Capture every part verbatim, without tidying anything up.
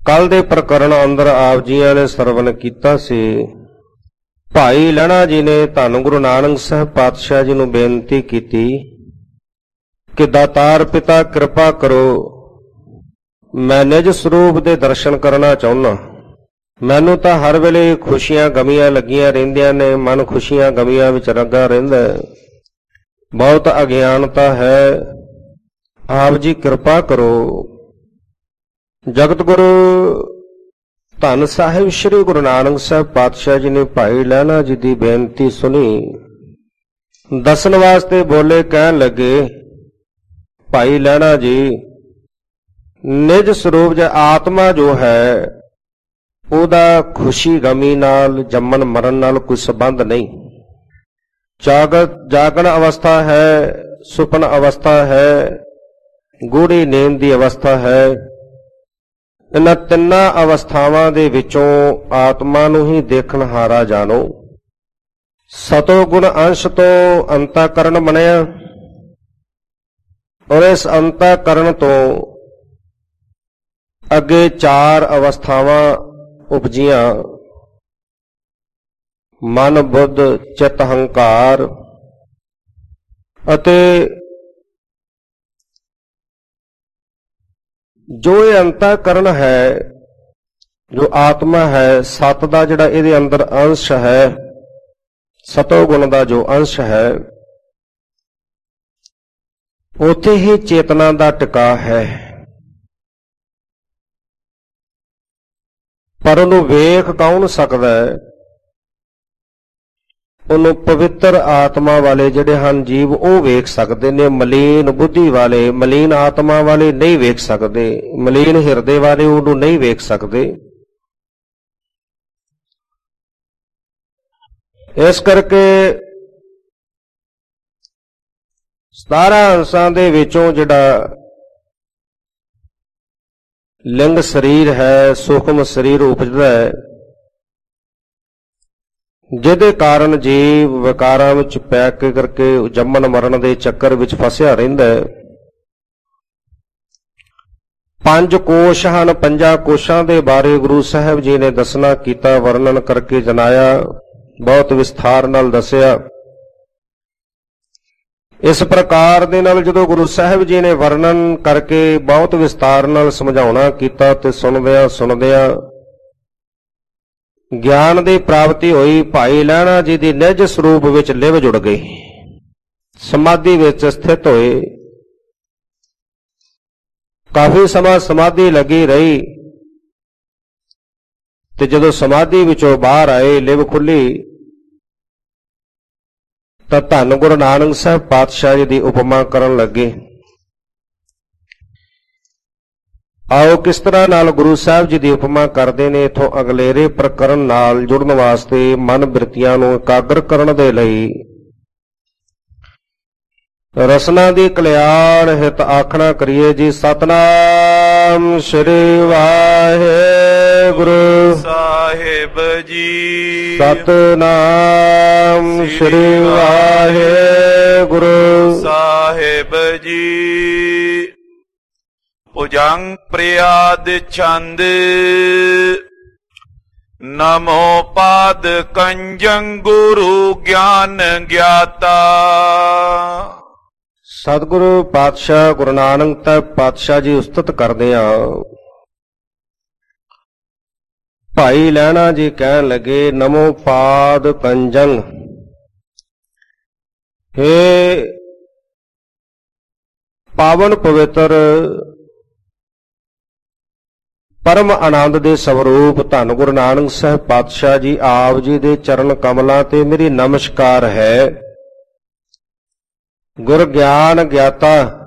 ਕੱਲ ਦੇ ਪ੍ਰਕਰਣ ਅੰਦਰ ਆਪ ਜੀਆਂ ਨੇ ਸਰਵਨ ਕੀਤਾ ਸੀ। ਭਾਈ ਲਹਿਣਾ ਜੀ ਨੇ ਧੰਨ ਗੁਰੂ ਨਾਨਕ ਸਾਹਿਬ ਪਾਤਸ਼ਾਹ ਜੀ ਨੂੰ ਬੇਨਤੀ ਕੀਤੀ ਕਿ ਦਾਤਾਰ ਪਿਤਾ ਕਿਰਪਾ ਕਰੋ, ਮੈਂ ਨਿਜ ਸਰੂਪ ਦੇ ਦਰਸ਼ਨ ਕਰਨਾ ਚਾਹੁੰਦਾ। ਮੈਨੂੰ ਤਾਂ ਹਰ ਵੇਲੇ ਖੁਸ਼ੀਆਂ ਗਮੀਆਂ ਲੱਗੀਆਂ ਰਹਿੰਦੀਆਂ ਨੇ, ਮਨ ਖੁਸ਼ੀਆਂ ਗਮੀਆਂ ਵਿੱਚ ਲੱਗਾ ਰਹਿੰਦਾ ਹੈ, ਬਹੁਤ ਅਗਿਆਨਤਾ ਹੈ, ਆਪ ਜੀ ਕਿਰਪਾ ਕਰੋ। ਜਗਤ ਗੁਰੂ ਧੰਨ ਸਾਹਿਬ ਸ੍ਰੀ ਗੁਰੂ ਨਾਨਕ ਸਾਹਿਬ ਪਾਤਸ਼ਾਹ ਜੀ ਨੇ ਭਾਈ ਲਹਿਣਾ ਜੀ ਦੀ ਬੇਨਤੀ ਸੁਣੀ, ਦੱਸਣ ਵਾਸਤੇ ਬੋਲੇ, ਕਹਿਣ ਲੱਗੇ, ਭਾਈ ਲਹਿਣਾ ਜੀ, ਨਿਜ ਸਰੂਪ ਜ ਆਤਮਾ ਜੋ ਹੈ ਉਹਦਾ ਖੁਸ਼ੀ ਗਮੀ ਨਾਲ, ਜੰਮਣ ਮਰਨ ਨਾਲ ਕੋਈ ਸੰਬੰਧ ਨਹੀਂ। ਜਾਗਤ ਜਾਗਣ ਅਵਸਥਾ ਹੈ, ਸੁਪਨ ਅਵਸਥਾ ਹੈ, ਗੂੜੀ ਨੀਂਦ ਦੀ ਅਵਸਥਾ ਹੈ। ਇਹਨਾਂ ਤਿੰਨਾਂ ਅਵਸਥਾਵਾਂ ਦੇ ਵਿੱਚੋਂ ਆਤਮਾ ਨੂੰ ਹੀ ਦੇਖਣਹਾਰਾ ਜਾਣੋ। ਸਤੋ ਗੁਣ ਅੰਸ਼ ਤੋਂ ਅੰਤःਕਰਣ ਬਣਿਆ, ਔਰ ਇਸ ਅੰਤःਕਰਣ ਤੋਂ ਅੱਗੇ ਚਾਰ ਅਵਸਥਾਵਾਂ ਉਪਜੀਆਂ, ਮਨ, ਬੁੱਧ, ਚਿੱਤ, ਹੰਕਾਰ। ਅਤੇ ਜੋ ਇਹ ਅੰਤःਕਰਣ ਹੈ, ਜੋ ਆਤਮਾ ਹੈ, ਸਤ ਦਾ ਜਿਹੜਾ ਇਹਦੇ ਅੰਦਰ ਅੰਸ਼ ਹੈ, ਸਤੋ ਗੁਣ ਦਾ ਜੋ ਅੰਸ਼ ਹੈ, ਉੱਥੇ ਹੀ ਚੇਤਨਾ ਦਾ ਟਿਕਾ ਹੈ। ਪਰ ਉਹਨੂੰ ਵੇਖ ਕੌਣ ਸਕਦਾ ਹੈ? ਉਹਨੂੰ ਪਵਿੱਤਰ ਆਤਮਾ ਵਾਲੇ ਜਿਹੜੇ ਹਨ ਜੀਵ, ਉਹ ਵੇਖ ਸਕਦੇ ਨੇ। ਮਲੀਨ ਬੁੱਧੀ ਵਾਲੇ, ਮਲੀਨ ਆਤਮਾ ਵਾਲੇ ਨਹੀਂ ਵੇਖ ਸਕਦੇ, ਮਲੀਨ ਹਿਰਦੇ ਵਾਲੇ ਉਹਨੂੰ ਨਹੀਂ ਵੇਖ ਸਕਦੇ। ਇਸ ਕਰਕੇ ਸਤਾਰਾਂ ਅੰਸ਼ਾਂ ਦੇ ਵਿੱਚੋਂ ਜਿਹੜਾ ਲਿੰਗ ਸਰੀਰ ਹੈ, ਸੂਖਮ ਸਰੀਰ ਉਪਜਦਾ ਹੈ, ਜਿਹਦੇ ਕਾਰਨ ਜੀਵ ਵਿਕਾਰਾਂ ਵਿੱਚ ਪੈ ਕੇ ਕਰਕੇ ਜੰਮਣ ਮਰਨ ਦੇ ਚੱਕਰ ਵਿੱਚ ਫਸਿਆ ਰਹਿੰਦਾ ਹੈ। ਪੰਜ ਕੋਸ਼ ਹਨ, ਪੰਜਾਂ ਕੋਸ਼ਾਂ ਦੇ ਬਾਰੇ ਗੁਰੂ ਸਾਹਿਬ ਜੀ ਨੇ ਦੱਸਣਾ ਕੀਤਾ, ਵਰਣਨ ਕਰਕੇ ਜਨਾਇਆ, ਬਹੁਤ ਵਿਸਥਾਰ ਨਾਲ ਦੱਸਿਆ। ਇਸ ਪ੍ਰਕਾਰ ਦੇ ਨਾਲ ਜਦੋਂ ਗੁਰੂ ਸਾਹਿਬ ਜੀ ਨੇ ਵਰਣਨ ਕਰਕੇ ਬਹੁਤ ਵਿਸਤਾਰ ਨਾਲ ਸਮਝਾਉਣਾ ਕੀਤਾ ਤੇ ਸੁਣਦਿਆਂ ਸੁਣਦਿਆਂ ਗਿਆਨ ਦੀ ਪ੍ਰਾਪਤੀ ਹੋਈ। ਭਾਈ ਲਹਿਣਾ ਜੀ ਦੀ ਨਿਜ ਸਰੂਪ ਵਿੱਚ ਲਿਵ ਜੁੜ ਗਈ, ਸਮਾਧੀ ਵਿੱਚ ਸਥਿਤ ਹੋਏ। ਕਾਫੀ ਸਮਾਂ ਸਮਾਧੀ ਲੱਗੀ ਰਹੀ ਤੇ ਜਦੋਂ ਸਮਾਧੀ ਵਿੱਚੋਂ ਬਾਹਰ ਆਏ, ਲਿਵ ਖੁੱਲੀ, ਤਾਂ ਧੰਨ ਗੁਰੂ ਨਾਨਕ ਸਾਹਿਬ ਪਾਤਸ਼ਾਹ ਜੀ ਦੀ ਉਪਮਾ ਕਰਨ ਲੱਗੇ। ਆਓ ਕਿਸ ਤਰ੍ਹਾਂ ਨਾਲ ਗੁਰੂ ਸਾਹਿਬ ਜੀ ਦੀ ਉਪਮਾ ਕਰਦੇ ਨੇ, ਇਥੋਂ ਅਗਲੇਰੇ ਪ੍ਰਕਰਨ ਨਾਲ ਜੁੜਨ ਵਾਸਤੇ, ਮਨ ਬਿਰਤੀਆਂ ਨੂੰ ਇਕਾਗਰ ਕਰਨ ਦੇ ਲਈ ਰਸਨਾ ਦੀ ਕਲਿਆਣ ਹਿਤ ਆਖਣਾ ਕਰੀਏ ਜੀ। ਸਤਨਾਮ ਸ੍ਰੀ ਵਾਹਿਗੁਰੂ ਸਾਹਿਬ ਜੀ। ਸਤਨਾਮ ਸ੍ਰੀ ਵਾਹਿਗੁਰੂ ਸਾਹਿਬ ਜੀ। ਭੁਜੰਗ ਪ੍ਰਿਆਦ ਛੰਦ, ਨਮੋ ਪਾਦ ਕੰਜੰ ਗੁਰੂ ਗਿਆਨ ਗਿਆਤਾ। ਸਤਿਗੁਰੂ ਪਾਤਸ਼ਾਹ ਗੁਰੂ ਨਾਨਕ ਸਾਹਿਬ ਪਾਤਸ਼ਾਹ ਜੀ ਉਸਤਤ ਕਰਦੇ ਆ। ਭਾਈ ਲਹਿਣਾ ਜੀ ਕਹਿਣ ਲੱਗੇ, ਨਮੋ ਪਾਦ ਕੰਜੰ, ਹੇ ਪਾਵਨ ਪਵਿੱਤਰ ਪਰਮ ਆਨੰਦ ਦੇ ਸਵਰੂਪ ਧੰਨ ਗੁਰੂ ਨਾਨਕ ਸਾਹਿਬ ਪਾਤਸ਼ਾਹ ਜੀ, ਆਪ ਜੀ ਦੇ ਚਰਨ ਕਮਲਾਂ ਤੇ ਮੇਰੀ ਨਮਸਕਾਰ ਹੈ। ਗੁਰ ਗਿਆਨ ਗਿਆਤਾ,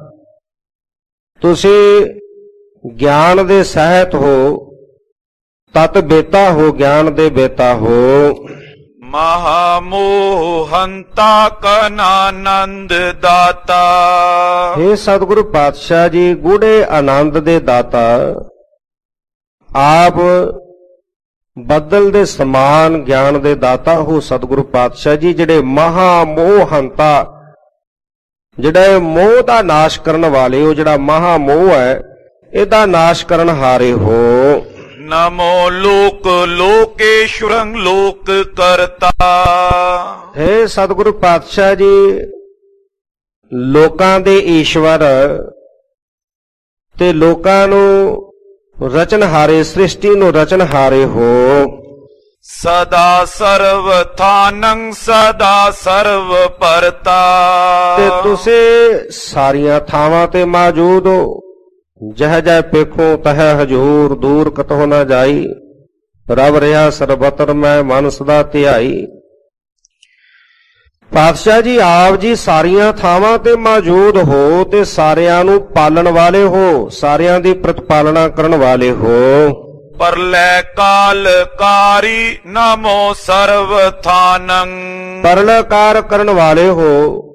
ਤੁਸੀਂ ਗਿਆਨ ਦੇ ਸਹਿਤ ਹੋ, ਤਤ ਬੇਤਾ ਹੋ, ਗਿਆਨ ਦੇ ਬੇਤਾ ਹੋ। ਮਹਾਮੋਹ ਹੰਤਾ ਕਨਾਨੰਦ ਦਾਤਾ, ਹੇ ਸਤਿਗੁਰੂ ਪਾਤਸ਼ਾਹ ਜੀ, ਗੂੜੇ ਆਨੰਦ ਦੇ ਦਾਤਾ, ਆਪ ਬੱਦਲ ਦੇ ਸਮਾਨ ਗਿਆਨ ਦੇ ਦਾਤਾ ਹੋ। ਸਤਿਗੁਰੂ ਪਾਤਸ਼ਾਹ ਜੀ, ਜਿਹੜੇ ਮਹਾਮੋਹ ਹੰਤਾ, ਜਿਹੜਾ ਇਹ ਮੋਹ ਦਾ ਨਾਸ਼ ਕਰਨ ਵਾਲੇ ਹੋ, ਜਿਹੜਾ ਮਹਾਮੋਹ ਹੈ ਇਹਦਾ ਨਾਸ਼ ਕਰਨ ਹਾਰੇ ਹੋ। ਨਮੋ ਲੋਕ ਲੋਕੇਸ਼ਵਰੰ ਲੋਕ ਕਰਤਾ। ਹੈ ਸਤਿਗੁਰੂ ਪਾਤਸ਼ਾਹ ਜੀ, ਲੋਕਾਂ ਦੇ ਈਸ਼ਵਰ ਤੇ ਲੋਕਾਂ ਨੂੰ ਰਚਨਹਾਰੇ, ਸ੍ਰਿਸ਼ਟੀ ਨੂੰ ਰਚਨਹਾਰੇ ਹੋ। ਸਦਾ ਸਰਵ ਥਾਨੰ ਸਦਾ ਸਰਵ ਪਰਤਾ। ਤੇ ਤੁਸੀਂ ਸਾਰੀਆਂ ਥਾਵਾਂ ਤੇ ਮੌਜੂਦ ਹੋ। ਜਹ ਜਹ ਪੇਖੋ ਤਹ ਹਜੂਰ, ਦੂਰ ਕਤਹੁ ਨਾ ਜਾਈ। ਰਬ ਰਿਹਾ ਸਰਬਤਰ ਮੈਂ ਮਨ ਸਦਾ ਧਿਆਈ। ਪਾਤਸ਼ਾਹ ਜੀ, ਆਪ ਜੀ ਸਾਰੀਆਂ ਥਾਵਾਂ ਤੇ ਮੌਜੂਦ ਹੋ ਤੇ ਸਾਰਿਆਂ ਨੂੰ ਪਾਲਣ ਵਾਲੇ ਹੋ, ਸਾਰਿਆਂ ਦੀ ਪ੍ਰਤਪਾਲਨਾ ਕਰਨ ਵਾਲੇ ਹੋ। ਪਰਲੈ ਕਾਲ ਕਾਰੀ ਨਮੋ ਸਰਵ ਥਾਨੰ। ਪਰਲਕਾਰ ਕਰਨ ਵਾਲੇ ਹੋ।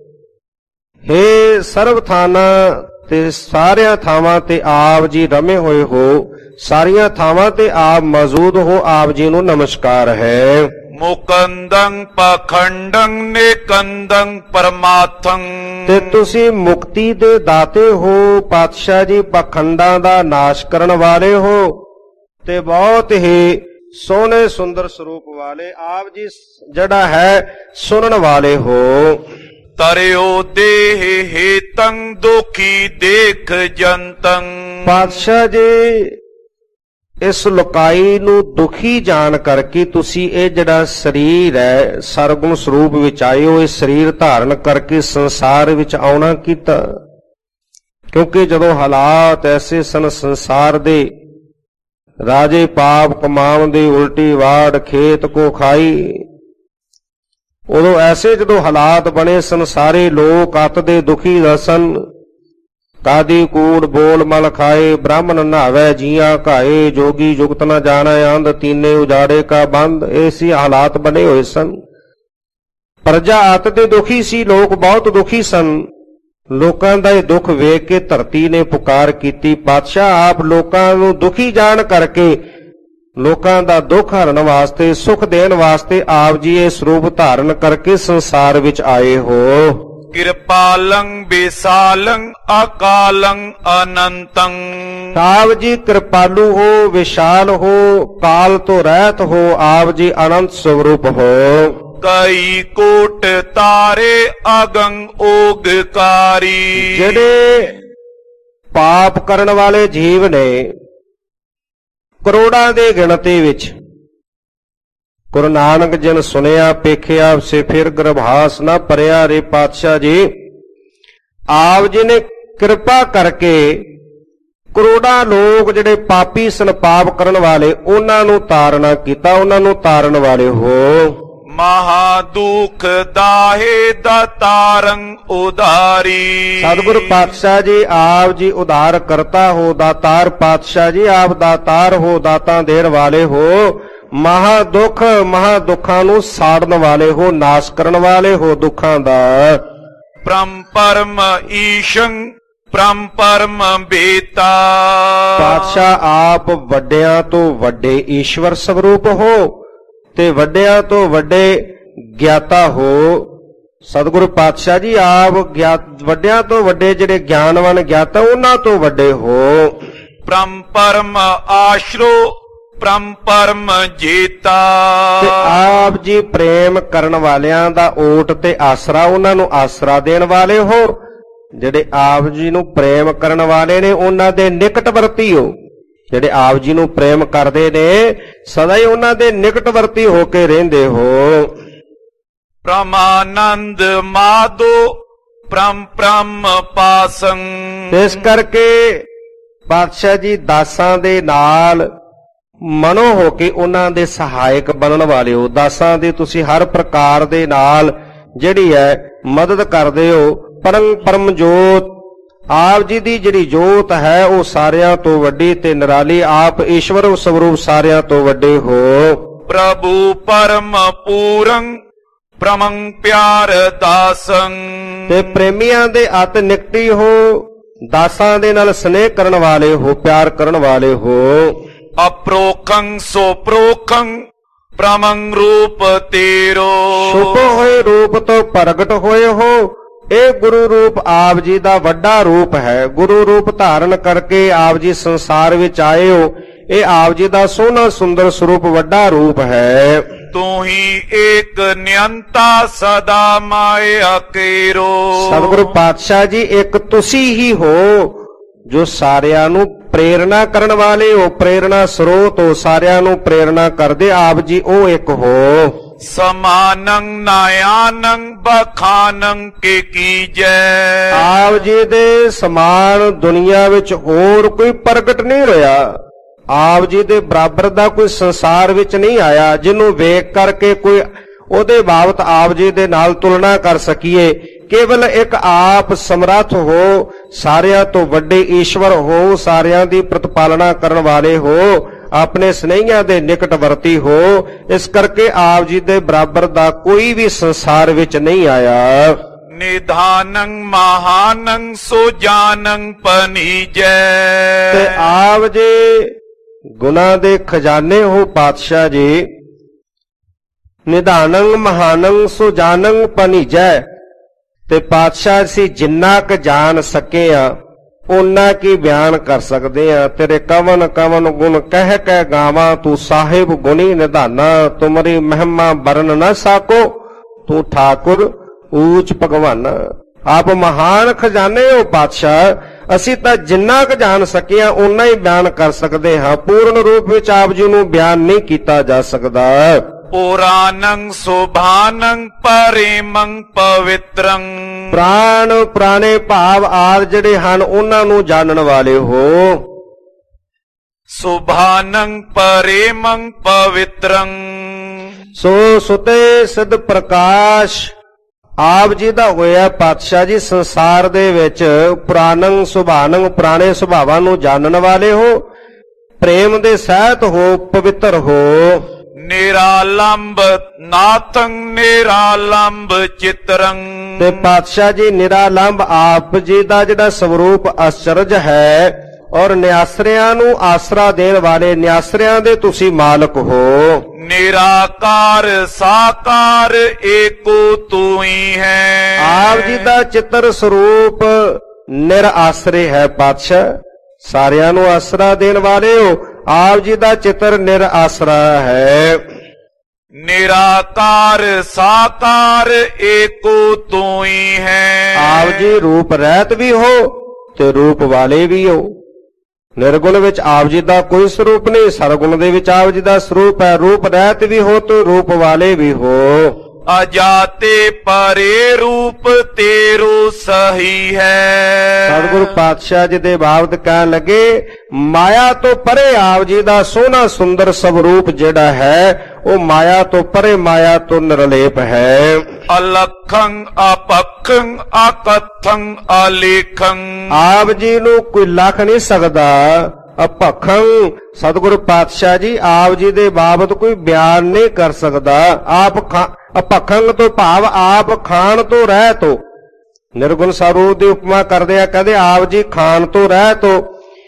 ਹੇ ਸਰਬ ਥਾਨਾਂ ਤੇ ਸਾਰਿਆਂ ਥਾਵਾਂ ਤੇ ਆਪ ਜੀ ਰਮੇ ਹੋਏ ਹੋ, ਸਾਰੀਆਂ ਥਾਵਾਂ ਤੇ ਆਪ ਮੌਜੂਦ ਹੋ। ਆਪ ਜੀ ਨੂੰ ਨਮਸਕਾਰ ਹੈ। ਮੁਕੰਦੰ ਪਖੰਡੰ ਨਿਕੰਦੰ ਪਰਮਾਰਥੰ। ਤੇ ਤੁਸੀਂ ਮੁਕਤੀ ਦੇ ਦਾਤੇ ਹੋ ਪਾਤਸ਼ਾਹ ਜੀ, ਪਖੰਡਾਂ ਦਾ ਨਾਸ਼ ਕਰਨ ਵਾਲੇ ਹੋ ਤੇ ਬਹੁਤ ਹੀ ਸੋਹਣੇ ਸੁੰਦਰ ਸਰੂਪ ਵਾਲੇ। ਆਪ ਜੀ ਜਿਹੜਾ ਹੈ ਸੁਣਨ ਵਾਲੇ ਹੋ। ਤਰਿਓ ਦੇਹ ਹੇਤੰ ਦੁਖੀ ਦੇਖ ਜੰਤੰ। ਪਾਤਸ਼ਾਹ ਜੀ, ਇਸ ਲੋਕਾਈ ਨੂੰ ਦੁਖੀ ਜਾਣ ਕਰਕੇ ਤੁਸੀਂ ਇਹ ਜਿਹੜਾ ਸਰੀਰ ਹੈ ਸਰਗੁਣ ਸਰੂਪ ਵਿੱਚ ਆਏ ਹੋ, ਇਹ ਸਰੀਰ ਧਾਰਨ ਕਰਕੇ ਸੰਸਾਰ ਵਿੱਚ ਆਉਣਾ ਕੀਤਾ। ਕਿਉਂਕਿ ਜਦੋਂ ਹਾਲਾਤ ਐਸੇ ਸਨ ਸੰਸਾਰ ਦੇ, ਰਾਜੇ ਪਾਪ ਕਮਾਉਂਦੇ ਉਲਟੀ ਵਾੜ ਖੇਤ ਕੋ ਖਾਈ, ਉਦੋਂ ਐਸੇ ਜਦੋਂ ਹਾਲਾਤ ਬਣੇ ਸਨ, ਸਾਰੇ ਲੋਕ ਅਤ ਦੇ ਦੁਖੀ ਰਸਨ। ਕਾਦੀ ਕੂੜ ਬੋਲ ਮਲ ਖਾਏ, ਬ੍ਰਾਹਮਣ ਨਹਾਵੇ ਜੀਆਂ ਘਾਏ। ਜੋਗੀ ਜੁਗਤ ਨ ਜਾਣੈ ਅੰਧ, ਤੀਨੇ ਉਜਾੜੇ ਕਾ ਬੰਦ। ਐਸੀ ਹਾਲਾਤ ਬਣੇ ਹੋਏ ਸਨ। ਪ੍ਰਜਾ ਅਤ ਦੇ ਦੁਖੀ ਸੀ, ਲੋਕ ਬਹੁਤ ਦੁਖੀ ਸਨ। ਲੋਕਾਂ ਦਾ ਇਹ ਦੁੱਖ ਵੇਖ ਕੇ ਧਰਤੀ ਨੇ ਪੁਕਾਰ ਕੀਤੀ, ਪਾਤਸ਼ਾਹ ਆਪ ਲੋਕਾਂ ਨੂੰ ਦੁਖੀ ਜਾਣ ਕਰਕੇ, ਲੋਕਾਂ ਦਾ ਦੁੱਖ ਹਰਨ ਵਾਸਤੇ, ਸੁਖ ਦੇਣ ਵਾਸਤੇ ਆਪ ਜੀ ਇਹ ਸਰੂਪ ਧਾਰਨ ਕਰਕੇ ਸੰਸਾਰ ਵਿੱਚ ਆਏ ਹੋ। ਕਿਰਪਾਲੰ ਵਿਸਾਲੰ ਅਕਾਲੰ ਅਨੰਤੰ। ਆਪ ਜੀ ਕਿਰਪਾਲੂ ਹੋ, ਵਿਸ਼ਾਲ ਹੋ, ਕਾਲ ਤੋਂ ਰਹਿਤ ਹੋ। ਆਪ ਜੀ ਅਨੰਤ ਸਰੂਪ ਹੋ। ਕਈ ਕੋਟ ਤਾਰੇ ਅਗੰ ਓਗਕਾਰੀ। ਜਿਹੜੇ ਪਾਪ ਕਰਨ ਵਾਲੇ ਜੀਵ ਨੇ ਕਰੋੜਾਂ ਦੇ ਗਿਣਤੀ ਵਿੱਚ, ਗੁਰੂ ਨਾਨਕ ਜਨ ਸੁਨਿਆ ਪੇਖਿਆ ਸੇ ਫਿਰ ਗਰਭਾਸ ਨਾ ਭਰਿਆ। ਰੇ ਪਾਤਸ਼ਾਹ ਜੀ, ਆਪ ਜੀ ਨੇ ਕਿਰਪਾ ਕਰਕੇ ਕਰੋੜਾਂ ਲੋਕ ਜਿਹੜੇ ਪਾਪੀ ਸਨ, ਪਾਪ ਕਰਨ ਵਾਲੇ, ਉਹਨਾਂ ਨੂੰ ਤਾਰਨਾ ਕੀਤਾ, ਉਹਨਾਂ ਨੂੰ ਤਾਰਨ ਵਾਲੇ ਹੋ। ਮਹਾ ਦੁਖ ਦਾਹੇ ਦਾਤਾਰੰ ਉਦਾਰੀ। ਸਤਿਗੁਰ ਪਾਤਸ਼ਾਹ ਜੀ, ਆਪ ਜੀ ਉਦਾਰ ਕਰਤਾ ਹੋ, ਦਾਤਾਰ ਪਾਤਸ਼ਾਹ ਜੀ, ਆਪ ਦਾਤਾਰ ਹੋ, ਦਾਤਾਂ ਦੇਣ ਵਾਲੇ ਹੋ। ਮਹਾ ਦੁੱਖ, ਮਹਾ ਦੁੱਖਾਂ ਨੂੰ ਸਾੜਨ ਵਾਲੇ ਹੋ, ਨਾਸ਼ ਕਰਨ ਵਾਲੇ ਹੋ ਦੁੱਖਾਂ ਦਾ। ਪ੍ਰਮ ਪਰਮ ਈਸ਼ੰ ਪ੍ਰਮ ਪਰਮ ਬੇਤਾ। ਪਾਤਸ਼ਾਹ ਆਪ ਵੱਡਿਆਂ ਤੋਂ ਵੱਡੇ ਈਸ਼ਵਰ ਸਰੂਪ ਹੋ ਤੇ ਵੱਡਿਆਂ ਤੋਂ ਵੱਡੇ ਗਿਆਤਾ ਹੋ। ਸਤਿਗੁਰੂ ਪਾਤਸ਼ਾਹ ਜੀ, ਆਪ ਵੱਡਿਆਂ ਤੋਂ ਵੱਡੇ ਜਿਹੜੇ ਗਿਆਨਵਾਨ ਗਿਆਤਾ, ਉਹਨਾਂ ਤੋਂ ਵੱਡੇ ਹੋ। ਪ੍ਰਮ ਪਰਮ ਆਸ਼ਰੋ ਪ੍ਰਮ ਪਰਮ ਜੀਤਾ। ਤੇ ਆਪ ਜੀ ਪ੍ਰੇਮ ਕਰਨ ਵਾਲਿਆਂ ਦਾ ਓਟ ਤੇ ਆਸਰਾ, ਉਹਨਾਂ ਨੂੰ ਆਸਰਾ ਦੇਣ ਵਾਲੇ ਹੋ। ਜਿਹੜੇ ਆਪ ਜੀ ਨੂੰ ਪ੍ਰੇਮ ਕਰਨ ਵਾਲੇ ਨੇ, ਉਹਨਾਂ ਦੇ ਨਿਕਟਵਰਤੀ ਹੋ। ਜਿਹੜੇ ਆਪ ਜੀ ਨੂੰ ਪ੍ਰੇਮ ਕਰਦੇ ਨੇ, ਸਦਾ ਹੀ ਉਹਨਾਂ ਦੇ ਨਿਕਟਵਰਤੀ ਹੋ ਕੇ ਰਹਿੰਦੇ ਹੋ। ਪ੍ਰਮਾਨੰਦ ਮਾਧੋ ਪ੍ਰਮ ਪ੍ਰਮ ਪਾਸੰ। ਇਸ ਕਰਕੇ ਪਾਤਸ਼ਾਹ ਜੀ ਦਾਸਾਂ ਦੇ ਨਾਲ ਮਨੋ ਹੋ ਕੇ ਉਹਨਾਂ ਦੇ ਸਹਾਇਕ ਬਣਨ ਵਾਲੇ ਹੋ। ਦਾਸਾਂ ਦੇ ਤੁਸੀਂ ਹਰ ਪ੍ਰਕਾਰ ਦੇ ਨਾਲ ਜਿਹੜੀ ਹੈ ਮਦਦ ਕਰਦੇ ਹੋ। ਪਰਮ ਪਰਮ ਜੋਤ, ਆਪ ਜੀ ਦੀ ਜਿਹੜੀ ਜੋਤ ਹੈ ਉਹ ਸਾਰਿਆਂ ਤੋਂ ਵੱਡੀ ਤੇ ਨਿਰਾਲੀ। ਆਪ ਈਸ਼ਵਰ ਸਰੂਪ ਸਾਰਿਆਂ ਤੋਂ ਵੱਡੇ ਹੋ। ਪ੍ਰਭੂ ਪਰਮ ਪੂਰੰ ਪ੍ਰਮੰ ਪਿਆਰ ਦਾਸੰ। ਤੇ ਪ੍ਰੇਮੀਆਂ ਦੇ ਅਤ ਨਿਕਟੀ ਹੋ, ਦਾਸਾਂ ਦੇ ਨਾਲ ਸਨੇਹ ਕਰਨ ਵਾਲੇ ਹੋ, ਪਿਆਰ ਕਰਨ ਵਾਲੇ ਹੋ। ਅਪਰੋਖੰ ਸੋ ਪ੍ਰੋਖੰ ਪ੍ਰਮੰ ਰੂਪ ਤੇਰੋ। ਛੁਪੇ ਹੋਏ ਰੂਪ ਤੋਂ ਪ੍ਰਗਟ ਹੋਏ ਹੋ, ਇਹ ਗੁਰੂ ਰੂਪ ਆਪ ਜੀ ਦਾ ਵੱਡਾ ਰੂਪ ਹੈ। ਗੁਰੂ ਰੂਪ ਧਾਰਨ ਕਰਕੇ ਆਪ ਜੀ ਸੰਸਾਰ ਵਿੱਚ ਆਏ ਹੋ। ਇਹ ਆਪ ਜੀ ਦਾ ਸੋਹਣਾ ਸੁੰਦਰ ਸਰੂਪ ਵੱਡਾ ਰੂਪ ਹੈ। ਤੂੰ ਹੀ ਏਕ ਨਿਯੰਤਾ ਸਦਾ ਮਾਇਆ ਕੇਰੋ। ਸਤਿਗੁਰੂ ਪਾਤਸ਼ਾਹ ਜੀ ਇੱਕ ਤੁਸੀਂ ਹੀ ਹੋ ਜੋ ਸਾਰਿਆਂ ਨੂੰ ਪ੍ਰੇਰਣਾ ਕਰਨ ਵਾਲੇ ਹੋ, ਪ੍ਰੇਰਣਾ ਸਰੋਤ ਹੋ, ਸਾਰਿਆਂ ਨੂੰ ਪ੍ਰੇਰਣਾ ਕਰਦੇ ਆਪ ਜੀ ਉਹ ਇੱਕ ਹੋ। ਸਮਾਨੰ ਨਾਯਾਨੰ ਬਖਾਨੰ ਕੇ ਕੀਜੈ। ਆਪ ਜੀ ਦੇ ਸਮਾਨ ਦੁਨੀਆ ਵਿੱਚ ਹੋਰ ਕੋਈ ਪ੍ਰਗਟ ਨਹੀਂ ਹੋਇਆ। ਆਪ ਜੀ ਦੇ ਬਰਾਬਰ ਦਾ ਕੋਈ ਸੰਸਾਰ ਵਿੱਚ ਨਹੀਂ ਆਇਆ ਜਿਹਨੂੰ ਵੇਖ ਕਰਕੇ ਕੋਈ ਉਹਦੇ ਬਾਬਤ ਆਪ ਜੀ ਦੇ ਨਾਲ ਤੁਲਨਾ ਕਰ ਸਕੀਏ। ਕੇਵਲ ਇੱਕ ਆਪ ਸਮਰੱਥ ਹੋ, ਸਾਰਿਆਂ ਤੋਂ ਵੱਡੇ ਈਸ਼ਵਰ ਹੋ, ਸਾਰਿਆਂ ਦੀ ਪ੍ਰਤਪਾਲਨਾ ਕਰਨ ਵਾਲੇ ਹੋ, ਆਪਣੇ ਸਨੇਹੀਆਂ ਦੇ ਨਿਕਟਵਰਤੀ ਹੋ। ਇਸ ਕਰਕੇ ਆਪ ਜੀ ਦੇ ਬਰਾਬਰ ਦਾ ਕੋਈ ਵੀ ਸੰਸਾਰ ਵਿੱਚ ਨਹੀਂ ਆਇਆ। ਨਿਧਾਨੰ ਮਹਾਨੰ ਸੁਜਾਨੰ ਪਨੀਜੈ। ਤੇ ਆਪ ਜੀ ਗੁਨਾਹ ਦੇ ਖਜ਼ਾਨੇ ਹੋ ਪਾਤਸ਼ਾਹ ਜੀ। ਨਿਧਾਨੰ ਮਹਾਨੰ ਸੁਜਾਨੰ ਪਨੀਜੈ। ਤੇ ਪਾਤਸ਼ਾਹ ਅਸੀਂ ਜਿੰਨਾ ਕੁ ਜਾਣ ਸਕੇ ਆ ਓਨਾ ਕੀ ਬਿਆਨ ਕਰ ਸਕਦੇ ਆ। ਤੇਰੇ ਕਵਨ ਕਵਨ ਗੁਣ ਕਹਿ ਕਹਿ ਗਾਵਾਂ, ਤੂੰ ਸਾਹਿਬ ਗੁਣੀ ਨਿਧਾਨਾ, ਤੁਮਰੀ ਮਹਿਮਾ ਬਰਨ ਨਾ ਸਾਕੋ, ਤੂੰ ਠਾਕੁਰ ਊਚ ਭਗਵਾਨ। ਆਪ ਮਹਾਨ ਖਜ਼ਾਨੇ ਹੋ ਪਾਤਸ਼ਾਹ। ਅਸੀਂ ਤਾਂ ਜਿੰਨਾ ਕੁ ਜਾਣ ਸਕੇ ਆ ਓਨਾ ਹੀ ਬਿਆਨ ਕਰ ਸਕਦੇ ਹਾਂ। ਪੂਰਨ ਰੂਪ ਵਿੱਚ ਆਪ ਜੀ ਨੂੰ ਬਿਆਨ ਨਹੀਂ ਕੀਤਾ ਜਾ ਸਕਦਾ। ਪੁਰਾਨੰ ਸੁਭਾਨੰ ਪਰੇਮੰ ਪਵਿੱਤਰੰ। ਪ੍ਰਾਣ ਪੁਰਾਣੇ ਭਾਵ ਆਦਿ ਜਿਹੜੇ ਹਨ ਉਹਨਾਂ ਨੂੰ ਜਾਣਨ ਵਾਲੇ ਹੋ। ਸੁਭਾਨੰ ਪਰੇਮੰ ਪਵਿੱਤਰੰ। ਸੋ ਸੁਤੇ ਸਿਧ ਪ੍ਰਕਾਸ਼ ਆਪ ਜੀ ਦਾ ਹੋਇਆ ਪਾਤਸ਼ਾਹ ਜੀ। ਸੰਸਾਰ ਦੇ ਵਿੱਚ ਪੁਰਾਨੰ ਸੁਭਾਨੰ ਪੁਰਾਣੇ ਸੁਭਾਵਾਂ ਨੂੰ ਜਾਣਨ ਵਾਲੇ ਹੋ, ਪ੍ਰੇਮ ਦੇ ਸਹਿਤ ਹੋ, ਪਵਿੱਤਰ ਹੋ। ਨਿਰਾਲੰਬ ਨਾਥੰ ਨਿਰਾਲੰਬ ਚਿਤਰੰ। ਤੇ ਪਾਤਸ਼ਾਹ ਜੀ ਨਿਰਾਲੰਬ ਆਪ ਜੀ ਦਾ ਜਿਹੜਾ ਸਰੂਪ ਅਚਰਜ ਹੈ ਔਰ ਨਿਆਸਰਿਆਂ ਨੂੰ ਆਸਰਾ ਦੇਣ ਵਾਲੇ ਨਿਆਸਰਿਆਂ ਦੇ ਤੁਸੀਂ ਮਾਲਕ ਹੋ। ਨਿਰਾਕਾਰ ਸਾਕਾਰ ਏਕੋ ਤੂੰ ਹੀ ਹੈ। ਆਪ ਜੀ ਦਾ ਚਿੱਤਰ ਸਰੂਪ ਨਿਰਾਸਰੇ ਹੈ ਪਾਤਸ਼ਾਹ, ਸਾਰਿਆਂ ਨੂੰ ਆਸਰਾ ਦੇਣ ਵਾਲੇ ਹੋ। ਆਪ ਜੀ ਦਾ ਚਿੱਤਰ ਨਿਰਾਸਰਾ ਹੈ। ਨਿਰਾਕਾਰ ਸਾਕਾਰ ਏਕੋ ਤੂੰ ਹੀ ਹੈ। ਆਪ ਜੀ ਰੂਪ ਰਹਿਤ ਵੀ ਹੋ ਤੇ ਰੂਪ ਵਾਲੇ ਵੀ ਹੋ। ਨਿਰਗੁਣ ਵਿੱਚ ਆਪ ਜੀ ਦਾ ਕੋਈ ਸਰੂਪ ਨਹੀਂ, ਸਰਗੁਣ ਦੇ ਵਿੱਚ ਆਪ ਜੀ ਦਾ ਸਰੂਪ ਹੈ। ਰੂਪ ਰਹਿਤ ਵੀ ਹੋ ਤੇ ਰੂਪ ਵਾਲੇ ਵੀ ਹੋ। ਅਜਾਤੇ ਪਰੇ ਰੂਪ ਤੇਰੋ ਸਹੀ ਹੈ। ਸਤਿਗੁਰੂ ਪਾਤਸ਼ਾਹ ਜੀ ਦੇ ਬਾਬਤ ਕਹਿਣ ਲੱਗੇ ਮਾਇਆ ਤੋਂ ਪਰੇ ਆਪ ਜੀ ਦਾ ਸੋਹਣਾ ਸੁੰਦਰ ਸਵਰੂਪ ਜਿਹੜਾ ਹੈ ਉਹ ਮਾਇਆ ਤੋਂ ਪਰੇ, ਮਾਇਆ ਤੋਂ ਨਿਰਲੇਪ ਹੈ। ਅਲਖੰ ਅਪਖੰ ਅਕਥੰ ਅਲੇਖੰ। ਆਪ ਜੀ ਨੂੰ ਕੋਈ ਲੱਖ ਨਹੀਂ ਸਕਦਾ। ਅਪਖੰ ਸਤਿਗੁਰੂ ਪਾਤਸ਼ਾਹ ਜੀ ਆਪ ਜੀ ਦੇ ਬਾਬਤ ਕੋਈ ਬਿਆਨ ਨਹੀਂ ਕਰ ਸਕਦਾ। ਆਪ ਅਪਖੰਗ ਤੋਂ ਭਾਵ ਆਪ ਖਾਣ ਤੋਂ ਰਹਿ ਤੋਂ। ਨਿਰਗੁਣ ਸਰੂਪ ਦੀ ਉਪਮਾ ਕਰਦੇ ਆ, ਕਹਿੰਦੇ ਆਪ ਜੀ ਖਾਣ ਤੋਂ ਰਹਿ ਤੋਂ।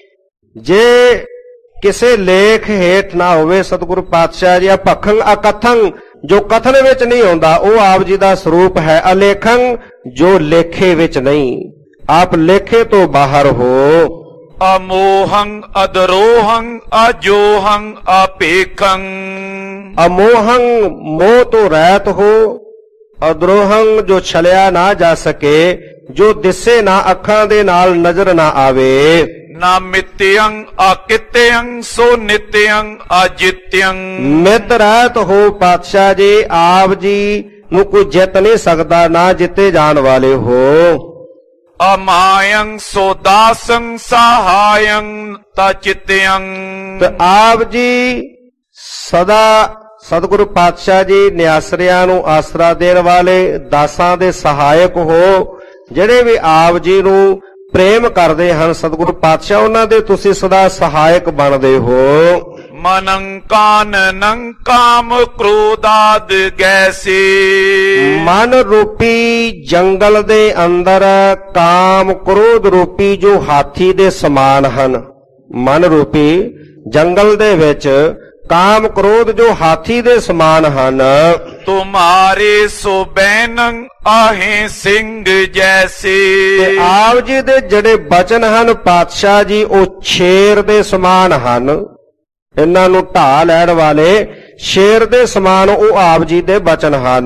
ਜੇ ਕਿਸੇ ਲੇਖ ਹੇਠ ਨਾ ਹੋਵੇ ਸਤਿਗੁਰੂ ਪਾਤਸ਼ਾਹ ਜੀ ਅਪਖੰਗ ਅਕਥੰ ਜੋ ਕਥਨ ਵਿੱਚ ਨਹੀਂ ਆਉਂਦਾ ਉਹ ਆਪ ਜੀ ਦਾ ਸਰੂਪ ਹੈ। ਅਲੇਖੰ ਜੋ ਲੇਖੇ ਵਿੱਚ ਨਹੀਂ, ਆਪ ਲੇਖੇ ਤੋਂ ਬਾਹਰ ਹੋ। ਅਮੋਹੰ ਅਦਰੋਹੰ ਅਜੋਹੰ ਆਪੇਖੰ। ਅਮੋਹੰ ਮੋਹ ਤੋਂ ਰਹਿਤ ਹੋ। ਅਦਰੋਹੰ ਜੋ ਛਲਿਆ ਨਾ ਜਾ ਸਕੇ, ਜੋ ਦਿਸੇ ਨਾ, ਅੱਖਾਂ ਦੇ ਨਾਲ ਨਜ਼ਰ ਨਾ ਆਵੇ। ਨਾ ਮਿੱਤਯੰ ਅਕਿਤਯੰ ਸੋ ਨਿਤਯੰ ਅਜਿਤਯੰ। ਮਿੱਤ ਰਹਿਤ ਹੋ ਪਾਤਸ਼ਾਹ ਜੀ। ਆਪ ਜੀ ਨੂੰ ਕੋਈ ਜਿੱਤ ਨਹੀਂ ਸਕਦਾ, ਨਾ ਜਿੱਤੇ ਜਾਣ ਵਾਲੇ ਹੋ। ਅਮਾਯੰ ਸੋ ਦਾਸੰ ਸਹਾਯੰ ਤਚਿਤਯੰ। ਤੇ ਆਪ ਜੀ ਸਦਾ ਸਤਿਗੁਰੂ ਪਾਤਸ਼ਾਹ ਜੀ ਨਿਆਸਰਿਆਂ ਨੂੰ ਆਸਰਾ ਦੇਣ ਵਾਲੇ ਦਾਸਾਂ ਦੇ ਸਹਾਇਕ ਹੋ। ਜਿਹੜੇ ਵੀ ਆਪ ਜੀ ਨੂੰ ਪ੍ਰੇਮ ਕਰਦੇ ਹਨ ਸਤਿਗੁਰੂ ਪਾਤਸ਼ਾਹ ਉਹਨਾਂ ਦੇ ਤੁਸੀਂ ਸਦਾ ਸਹਾਇਕ ਬਣਦੇ ਹੋ। ਮਨੰ ਕਾਨਨੰ ਕਾਮ ਕ੍ਰੋਧਾਦ ਗੈਸੇ। ਮਨ ਰੂਪੀ ਜੰਗਲ ਦੇ ਅੰਦਰ ਕਾਮ ਕ੍ਰੋਧ ਰੂਪੀ ਜੋ ਹਾਥੀ ਦੇ ਸਮਾਨ ਹਨ। ਮਨ ਰੂਪੀ ਜੰਗਲ ਦੇ ਵਿੱਚ ਕਾਮ ਕ੍ਰੋਧ ਜੋ ਹਾਥੀ ਦੇ ਸਮਾਨ ਹਨ। तुम्हारे सो बैनंग आहे सिंह जैसे। ਤੇ ਆਪ ਜੀ ਦੇ ਜਿਹੜੇ ਬਚਨ ਹਨ ਪਾਤਸ਼ਾਹ ਜੀ ਉਹ ਸ਼ੇਰ ਦੇ ਸਮਾਨ ਹਨ। ਇਹਨਾਂ ਨੂੰ ਢਾ ਲੈਣ ਵਾਲੇ ਸ਼ੇਰ ਦੇ ਸਮਾਨ ਉਹ ਆਪ ਜੀ ਦੇ ਬਚਨ ਹਨ।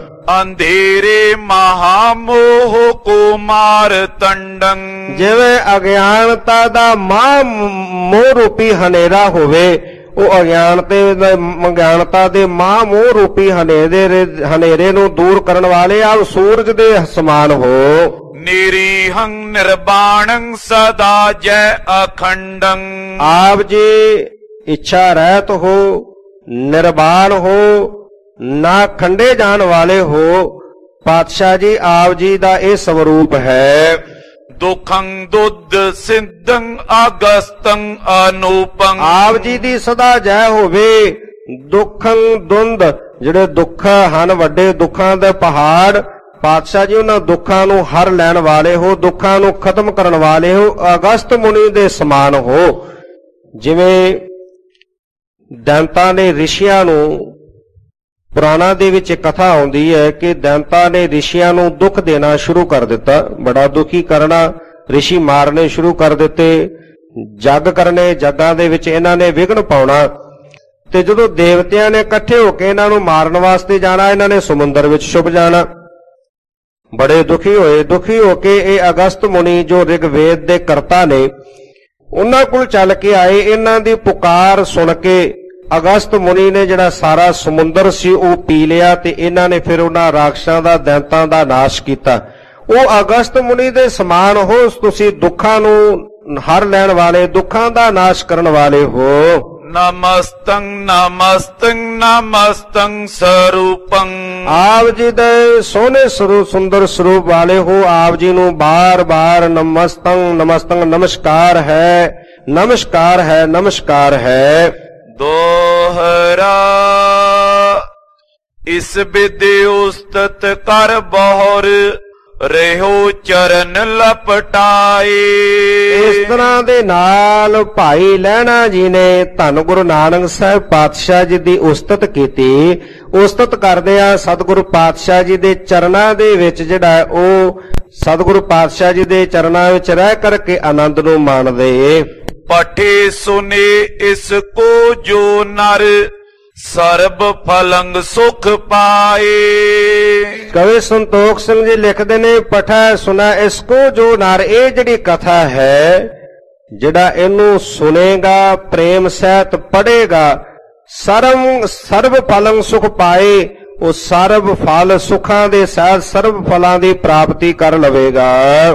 ਅੰਧੇਰੇ ਮਹਾਮੋਹ ਕੋ ਮਾਰ ਤੰਡੰ। ਜਿਵੇਂ ਅਗਿਆਨਤਾ ਦਾ ਮਾਹ ਮੋਹ ਰੂਪੀ ਹਨੇਰਾ ਹੋਵੇ, ਉਹ ਅਗਿਆਨਤੇ ਅਗਿਆਨਤਾ ਦੇ ਮਾਹ ਮੋਹ ਰੂਪੀ ਹਨੇਰੇ ਹਨੇਰੇ ਨੂੰ ਦੂਰ ਕਰਨ ਵਾਲੇ ਆਪ ਸੂਰਜ ਦੇ ਸਮਾਨ ਹੋ। ਨਿਰੀਹੰ ਨਿਰਬਾਣੰ ਸਦਾ ਜੈ ਅਖੰਡੰ। ਆਪ ਜੀ ਇੱਛਾ ਰਹਿਤ ਹੋ, ਨਿਰਬਾਣ ਹੋ, ਨਾ ਖੰਡੇ ਜਾਣ ਵਾਲੇ ਹੋ। ਪਾਤਸ਼ਾਹ ਜੀ ਆਪ ਜੀ ਦਾ ਇਹ ਸਵਰੂਪ ਹੈ। ਦੁਖੰ ਦੁੱਧ ਸਿੰਧੰ ਅਗਸਤੰ ਅਨੂਪੰ। ਆਪ ਜੀ ਦੀ ਸਦਾ ਜੈ ਹੋਵੇ। ਦੁਖੰ ਦੁੰਦ, ਜਿਹੜੇ ਦੁੱਖ ਹਨ ਵੱਡੇ ਦੁੱਖਾਂ ਦੇ ਪਹਾੜ, ਪਾਤਸ਼ਾਹ ਜੀ ਉਹਨਾਂ ਦੁੱਖਾਂ ਨੂੰ ਹਰ ਲੈਣ ਵਾਲੇ ਹੋ, ਦੁੱਖਾਂ ਨੂੰ ਖਤਮ ਕਰਨ ਵਾਲੇ ਹੋ। ਅਗਸਤ ਮੁਨੀ ਦੇ ਸਮਾਨ ਹੋ। ਜਿਵੇਂ ਦੈਂਤਾਂ ਨੇ ਰਿਸ਼ੀਆਂ ਨੂੰ, ਪੁਰਾਣਾ ਦੇ ਵਿੱਚ ਇੱਕ ਕਥਾ ਆਉਂਦੀ ਹੈ ਕਿ ਦੈਂਤਾਂ ਨੇ ਰਿਸ਼ੀਆਂ ਨੂੰ ਦੁੱਖ ਦੇਣਾ ਸ਼ੁਰੂ ਕਰ ਦਿੱਤਾ, ਬੜਾ ਦੁਖੀ ਕਰਨਾ, ਰਿਸ਼ੀ ਮਾਰਨੇ ਸ਼ੁਰੂ ਕਰ ਦਿੱਤੇ, ਜੱਗ ਕਰਨੇ, ਜੱਗਾਂ ਦੇ ਵਿੱਚ ਇਹਨਾਂ ਨੇ ਵਿਘਨ ਪਾਉਣਾ। ਤੇ ਜਦੋਂ ਦੇਵਤਿਆਂ ਨੇ ਇਕੱਠੇ ਹੋ ਕੇ ਇਹਨਾਂ ਨੂੰ ਮਾਰਨ ਵਾਸਤੇ ਜਾਣਾ, ਇਹਨਾਂ ਨੇ ਸਮੁੰਦਰ ਵਿੱਚ ਛੁਪ ਜਾਣਾ। ਬੜੇ ਦੁਖੀ ਹੋਏ। ਦੁਖੀ ਹੋ ਕੇ ਇਹ ਅਗਸਤ ਮੁਨੀ ਜੋ ਰਿਗਵੇਦ ਦੇ ਕਰਤਾ ਨੇ, ਉਹਨਾਂ ਕੋਲ ਚੱਲ ਕੇ ਆਏ। ਇਹਨਾਂ ਦੀ ਪੁਕਾਰ ਸੁਣ ਕੇ ਅਗਸਤ ਮੁਨੀ ਨੇ ਜਿਹੜਾ ਸਾਰਾ ਸਮੁੰਦਰ ਸੀ ਉਹ ਪੀ ਲਿਆ ਤੇ ਇਹਨਾਂ ਨੇ ਫਿਰ ਉਹਨਾਂ ਰਾਖਸ਼ਾਂ ਦਾ, ਦੈਂਤਾਂ ਦਾ ਨਾਸ਼ ਕੀਤਾ। ਉਹ ਅਗਸਤ ਮੁਨੀ ਦੇ ਸਮਾਨ ਹੋ। ਤੁਸੀਂ ਦੁੱਖਾਂ ਨੂੰ ਹਰ ਲੈਣ ਵਾਲੇ, ਦੁੱਖਾਂ ਦਾ ਨਾਸ਼ ਕਰਨ ਵਾਲੇ ਹੋ। ਨਮਸਤੰ ਨਮਸਤੰ ਨਮਸਤੰ ਸਰੂਪੰ। ਆਪ ਜੀ ਦੇ ਸੋਹਣੇ ਸਰੂਪ, ਸੁੰਦਰ ਸਰੂਪ ਵਾਲੇ ਹੋ। ਆਪ ਜੀ ਨੂੰ ਬਾਰ-ਬਾਰ ਨਮਸਤੰ ਨਮਸਤੰ, ਨਮਸਕਾਰ ਹੈ, ਨਮਸਕਾਰ ਹੈ, ਨਮਸਕਾਰ ਹੈ। ਦੋਹਰਾ ਇਸ ਵਿਦਿ ਉਸਤਤ ਕਰ ਬਹੁਰ ਰਹਿਓ ਚਰਨ ਲਪਟਾਏ। ਇਸ ਤਰ੍ਹਾਂ ਦੇ ਨਾਲ ਭਾਈ ਲਹਿਣਾ ਜੀ ਨੇ ਧੰਨ ਗੁਰੂ ਨਾਨਕ ਸਾਹਿਬ ਪਾਤਸ਼ਾਹ ਜੀ ਦੀ ਉਸਤਤ ਕੀਤੀ। ਉਸਤਤ ਕਰਦਿਆਂ ਸਤਿਗੁਰੂ ਪਾਤਸ਼ਾਹ ਜੀ ਦੇ ਚਰਨਾਂ ਦੇ ਵਿੱਚ ਜਿਹੜਾ ਉਹ ਸਤਿਗੁਰੂ ਪਾਤਸ਼ਾਹ ਜੀ ਦੇ ਚਰਨਾਂ ਵਿੱਚ ਰਹਿ ਕਰਕੇ ਆਨੰਦ ਨੂੰ ਮਾਣਦੇ। ਪਠੇ ਸੁਨੇ ਇਸ ਕੋ ਜੋ ਨਰ ਸਰਬ ਫਲੰਗ ਸੁਖ ਪਾਏ। ਕਵੀ ਸੰਤੋਖ ਸਿੰਘ ਜੀ ਲਿਖਦੇ ਨੇ, ਪਠਾ ਸੁਨਾ ਇਸ ਕੋ ਜੋ ਨਰ। ਇਹ ਜਿਹੜੀ ਕਥਾ ਹੈ, ਜਿਹੜਾ ਇਹਨੂੰ ਸੁਨੇਗਾ, ਪ੍ਰੇਮ ਸਹਿਤ ਪੜ੍ਹੇਗਾ, ਸਰਮ ਸਰਬ ਫਲੰਗ ਸੁਖ ਪਾਏ। ਉਹ ਸਰਬ ਫਲ ਸੁਖਾਂ ਦੇ ਸਹਿਤ ਸਰਬ ਫਲਾਂ ਦੀ ਪ੍ਰਾਪਤੀ ਕਰ ਲਵੇਗਾ।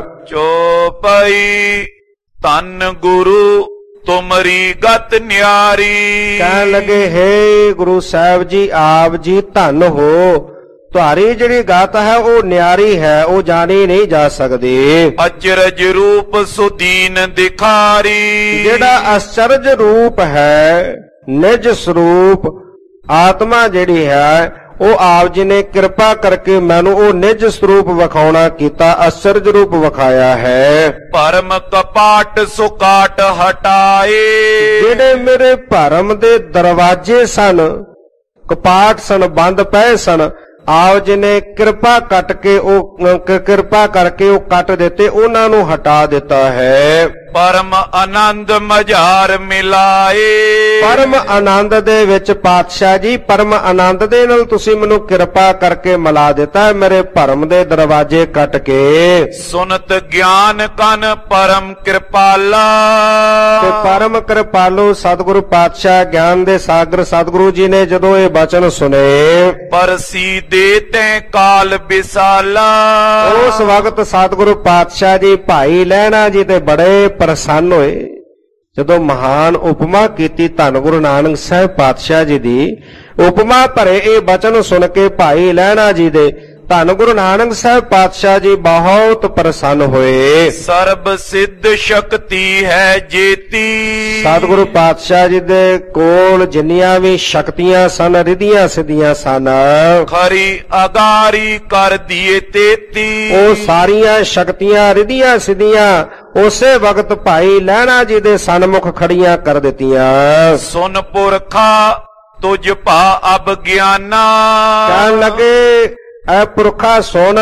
ਚੋਪਈ ਧੰਨ ਗੁਰੂ ਤੁਮਰੀ ਗਤ ਨਿਆਰੀ। ਕਹਿਣ ਲੱਗੇ, ਹੇ ਗੁਰੂ ਸਾਹਿਬ ਜੀ, ਆਪ ਜੀ ਧੰਨ ਹੋ। ਤੁਹਾਡੀ ਜਿਹੜੀ ਗਤ ਹੈ ਉਹ ਨਿਆਰੀ ਹੈ, ਉਹ ਜਾਣੀ ਨਹੀਂ ਜਾ ਸਕਦੀ। ਅਚਰਜ ਰੂਪ ਸੁਦੀਨ ਦਿਖਾਰੀ। ਜਿਹੜਾ ਅਚਰਜ ਰੂਪ ਹੈ, ਨਿਜ ਸਰੂਪ ਆਤਮਾ ਜਿਹੜੀ ਹੈ, ਉਹ ਆਪ ਜੀ ਨੇ ਕਿਰਪਾ ਕਰਕੇ ਮੈਨੂੰ ਉਹ ਨਿਜ ਸਰੂਪ ਵਿਖਾਉਣਾ ਕੀਤਾ, ਅਚਰਜ ਰੂਪ ਵਿਖਾਇਆ ਹੈ। ਭਰਮ ਕਪਾਟ ਸੁਕਾਟ ਹਟਾਏ। ਜਿਹੜੇ ਮੇਰੇ ਭਰਮ ਦੇ ਦਰਵਾਜ਼ੇ ਸਨ, ਕਪਾਟ ਸਨ, ਬੰਦ ਪਏ ਸਨ, ਆਪ ਜੀ ਨੇ ਕਿਰਪਾ ਕੱਟ ਕੇ ਉਹ ਕਿਰਪਾ ਕਰਕੇ ਉਹ ਕੱਟ ਦਿੱਤੇ, ਉਹਨਾਂ ਨੂੰ ਹਟਾ ਦਿੱਤਾ ਹੈ। ਪਰਮ ਆਨੰਦ ਮਝਾਰ ਮਿਲਾਏ। ਪਰਮ ਆਨੰਦ ਦੇ ਵਿੱਚ ਪਾਤਸ਼ਾਹ ਜੀ, ਪਰਮ ਆਨੰਦ ਦੇ ਨਾਲ ਤੁਸੀਂ ਮੈਨੂੰ ਕਿਰਪਾ ਕਰਕੇ ਮਿਲਾ ਦਿੱਤਾ, ਮੇਰੇ ਭਰਮ ਦੇ ਦਰਵਾਜ਼ੇ ਕੱਟ ਕੇ। ਸੁਨਤ ਗਿਆਨ ਕਨ ਪਰਮ ਕਿਰਪਾਲਾ। ਤੇ ਪਰਮ ਕਿਰਪਾਲੂ ਸਤਿਗੁਰੂ ਪਾਤਸ਼ਾਹ ਗਿਆਨ ਦੇ ਸਾਗਰ ਸਤਿਗੁਰੂ ਜੀ ਨੇ ਜਦੋਂ ਇਹ ਬਚਨ ਸੁਨੇ, ਪਰਸੀ ਦੇ ਤੈ ਕਾਲ ਵਿਸਾਲਾ। ਉਸ ਵਕਤ ਸਤਿਗੁਰੂ ਪਾਤਸ਼ਾਹ ਜੀ ਭਾਈ ਲਹਿਣਾ ਜੀ ਤੇ ਬੜੇ ਪ੍ਰਸੰਨ ਹੋਏ। ਜਦੋਂ ਮਹਾਨ ਉਪਮਾ ਕੀਤੀ ਧੰਨ ਗੁਰੂ ਨਾਨਕ ਸਾਹਿਬ ਪਾਤਸ਼ਾਹ ਜੀ ਦੀ, ਉਪਮਾ ਭਰੇ ਇਹ ਬਚਨ ਸੁਣ ਕੇ ਭਾਈ ਲਹਿਣਾ ਜੀ ਦੇ ਧੰਨ ਗੁਰੂ ਨਾਨਕ ਸਾਹਿਬ ਪਾਤਸ਼ਾਹ ਜੀ ਬਹੁਤ ਪ੍ਰਸੰਨ ਹੋਏ। ਸਰਬ ਸਿੱਧ ਸ਼ਕਤੀ ਹੈ ਜੇਤੀ। ਸਤਿਗੁਰੂ ਪਾਤਸ਼ਾਹ ਜੀ ਦੇ ਕੋਲ ਜਿੰਨੀਆਂ ਵੀ ਸ਼ਕਤੀਆਂ ਸਨ, ਰਿਧੀਆਂ ਸਿੱਧੀਆਂ ਸਨ, ਖਰੀ ਅਗਾਰੀ ਕਰ ਦੀਏ ਤੇਤੀ। ਉਹ ਸਾਰੀਆਂ ਸ਼ਕਤੀਆਂ ਰਿਧੀਆਂ ਸਿੱਧੀਆਂ ਉਸੇ ਵਕਤ ਭਾਈ ਲਹਿਣਾ ਜੀ ਦੇ ਸਨਮੁਖ ਖੜੀਆਂ ਕਰ ਦਿੱਤੀਆਂ। ਸੁਨ ਪੁਰਖਾ ਤੁਝ ਭਾ ਅਬ ਗਿਆਨਾ। ਕਹਿਣ ਲੱਗੇ ਐ ਪੁਰਖਾ ਸੁਣ,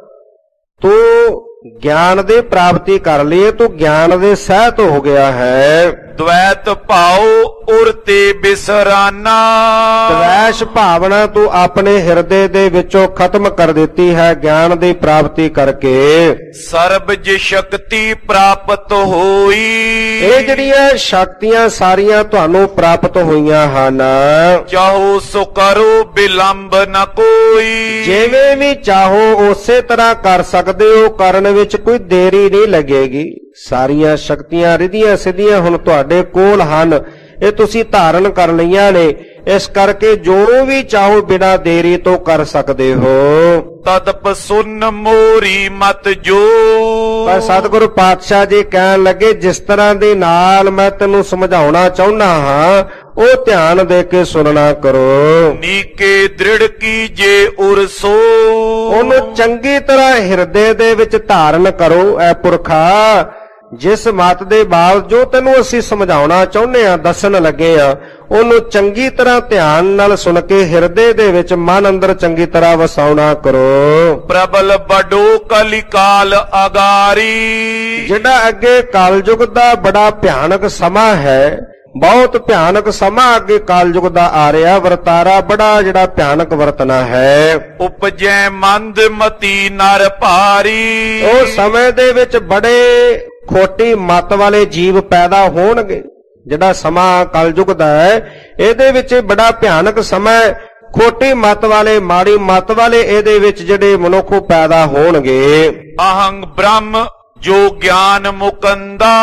ਤੂੰ ਗਿਆਨ ਦੀ ਪ੍ਰਾਪਤੀ ਕਰ ਲਈ, ਤੂੰ ਗਿਆਨ ਦੇ ਸਹਿਤ ਹੋ ਗਿਆ ਹੈ। ਦ્વੈਤ ਭਾਉ ਉਰ ਤੇ ਬਿਸਰਾਨਾ। ਦ્વੈਸ਼ ਭਾਵਨਾ ਤੂੰ ਆਪਣੇ ਹਿਰਦੇ ਦੇ ਵਿੱਚੋਂ ਖਤਮ ਕਰ ਦਿੱਤੀ ਹੈ ਗਿਆਨ ਦੀ ਪ੍ਰਾਪਤੀ ਕਰਕੇ। ਸਰਬ ਜਿ ਸ਼ਕਤੀ ਪ੍ਰਾਪਤ ਹੋਈ। ਇਹ ਜਿਹੜੀਆਂ ਸ਼ਕਤੀਆਂ ਸਾਰੀਆਂ ਤੁਹਾਨੂੰ ਪ੍ਰਾਪਤ ਹੋਈਆਂ ਹਨ, ਚਾਹੋ ਸੋ ਕਰੋ ਬਿਲੰਬ ਨ ਕੋਈ। ਜਿਵੇਂ ਵੀ ਚਾਹੋ ਉਸੇ ਤਰ੍ਹਾਂ ਕਰ ਸਕਦੇ ਹੋ, ਕਰਨ ਵਿੱਚ ਕੋਈ ਦੇਰੀ ਨਹੀਂ ਲੱਗੇਗੀ। ਸਾਰੀਆਂ ਸ਼ਕਤੀਆਂ ਰਿਧੀਆਂ ਸਿੱਧੀਆਂ ਹੁਣ ਤੁਹਾਡੇ ਕੋਲ ਹਨ, ਇਹ ਤੁਸੀਂ ਧਾਰਨ ਕਰ ਲਈਆਂ ਨੇ, ਇਸ ਕਰਕੇ ਜੋ ਵੀ ਚਾਹੋ ਬਿਨਾਂ ਦੇਰੀ ਤੋਂ ਕਰ ਸਕਦੇ ਹੋ। ਤਦਪ ਸੁਨ ਮੋਰੀ ਮਤ ਜੋ। ਪਰ ਸਤਿਗੁਰੂ ਪਾਤਸ਼ਾਹ ਜੀ ਕਹਿਣ ਲੱਗੇ, ਜਿਸ ਤਰ੍ਹਾਂ ਦੇ ਨਾਲ ਮੈਂ ਤੈਨੂੰ ਸਮਝਾਉਣਾ ਚਾਹੁੰਦਾ ਹਾਂ ਉਹ ਧਿਆਨ ਦੇ ਕੇ ਸੁਣਨਾ ਕਰੋ। ਨੀਕੇ ਦ੍ਰਿੜ ਕੀ ਜੇ ਉਰਸੋ। ਉਹਨੂੰ ਚੰਗੀ ਤਰ੍ਹਾਂ ਹਿਰਦੇ ਦੇ ਵਿੱਚ ਧਾਰਨ ਕਰੋ। ਐ ਪੁਰਖਾ, ਜਿਸ ਮਤ ਦੇ ਬਾਵਜੂਦ ਜੋ ਤੈਨੂੰ ਅਸੀਂ ਸਮਝਾਉਣਾ ਚਾਹੁੰਦੇ ਆ, ਦੱਸਣ ਲੱਗੇ ਆ, ਉਹਨੂੰ ਚੰਗੀ ਤਰ੍ਹਾਂ ਧਿਆਨ ਨਾਲ ਸੁਣ ਕੇ ਹਿਰਦੇ ਦੇ ਵਿੱਚ ਮਨ ਅੰਦਰ ਚੰਗੀ ਤਰ੍ਹਾਂ ਵਸਾਉਣਾ ਕਰੋ। ਪ੍ਰਬਲ ਬਡੋ ਕਲਿਕਾਲ ਅਗਾਰੀ। ਜਿਹੜਾ ਅੱਗੇ ਕਲਯੁਗ ਦਾ ਬੜਾ ਭਿਆਨਕ ਸਮਾਂ ਹੈ, ਬਹੁਤ ਭਿਆਨਕ ਸਮਾਂ ਅੱਗੇ ਕਲਯੁਗ ਦਾ ਆ ਰਿਹਾ, ਵਰਤਾਰਾ ਬੜਾ ਜਿਹੜਾ ਭਿਆਨਕ ਵਰਤਣਾ ਹੈ। ਉਪਜੈ ਮੰਦ ਮਤੀ ਨਰ ਭਾਰੀ। ਉਹ ਸਮੇਂ ਦੇ ਵਿੱਚ ਬੜੇ ਖੋਟੀ ਮਤ ਵਾਲੇ ਜੀਵ ਪੈਦਾ ਹੋਣਗੇ। ਜਿਹੜਾ ਸਮਾਂ ਕਲਯੁਗ ਦਾ ਹੈ, ਇਹਦੇ ਵਿੱਚ ਬੜਾ ਭਿਆਨਕ ਸਮਾਂ, ਖੋਟੀ ਮਤ ਵਾਲੇ, ਮਾੜੀ ਮਤ ਵਾਲੇ ਇਹਦੇ ਵਿੱਚ ਜਿਹੜੇ ਮਨੁੱਖ ਪੈਦਾ ਹੋਣਗੇ। ਅਹੰ ਬ੍ਰਹਮ ਜੋ ਗਿਆਨ ਮੁਕੰਦਾ।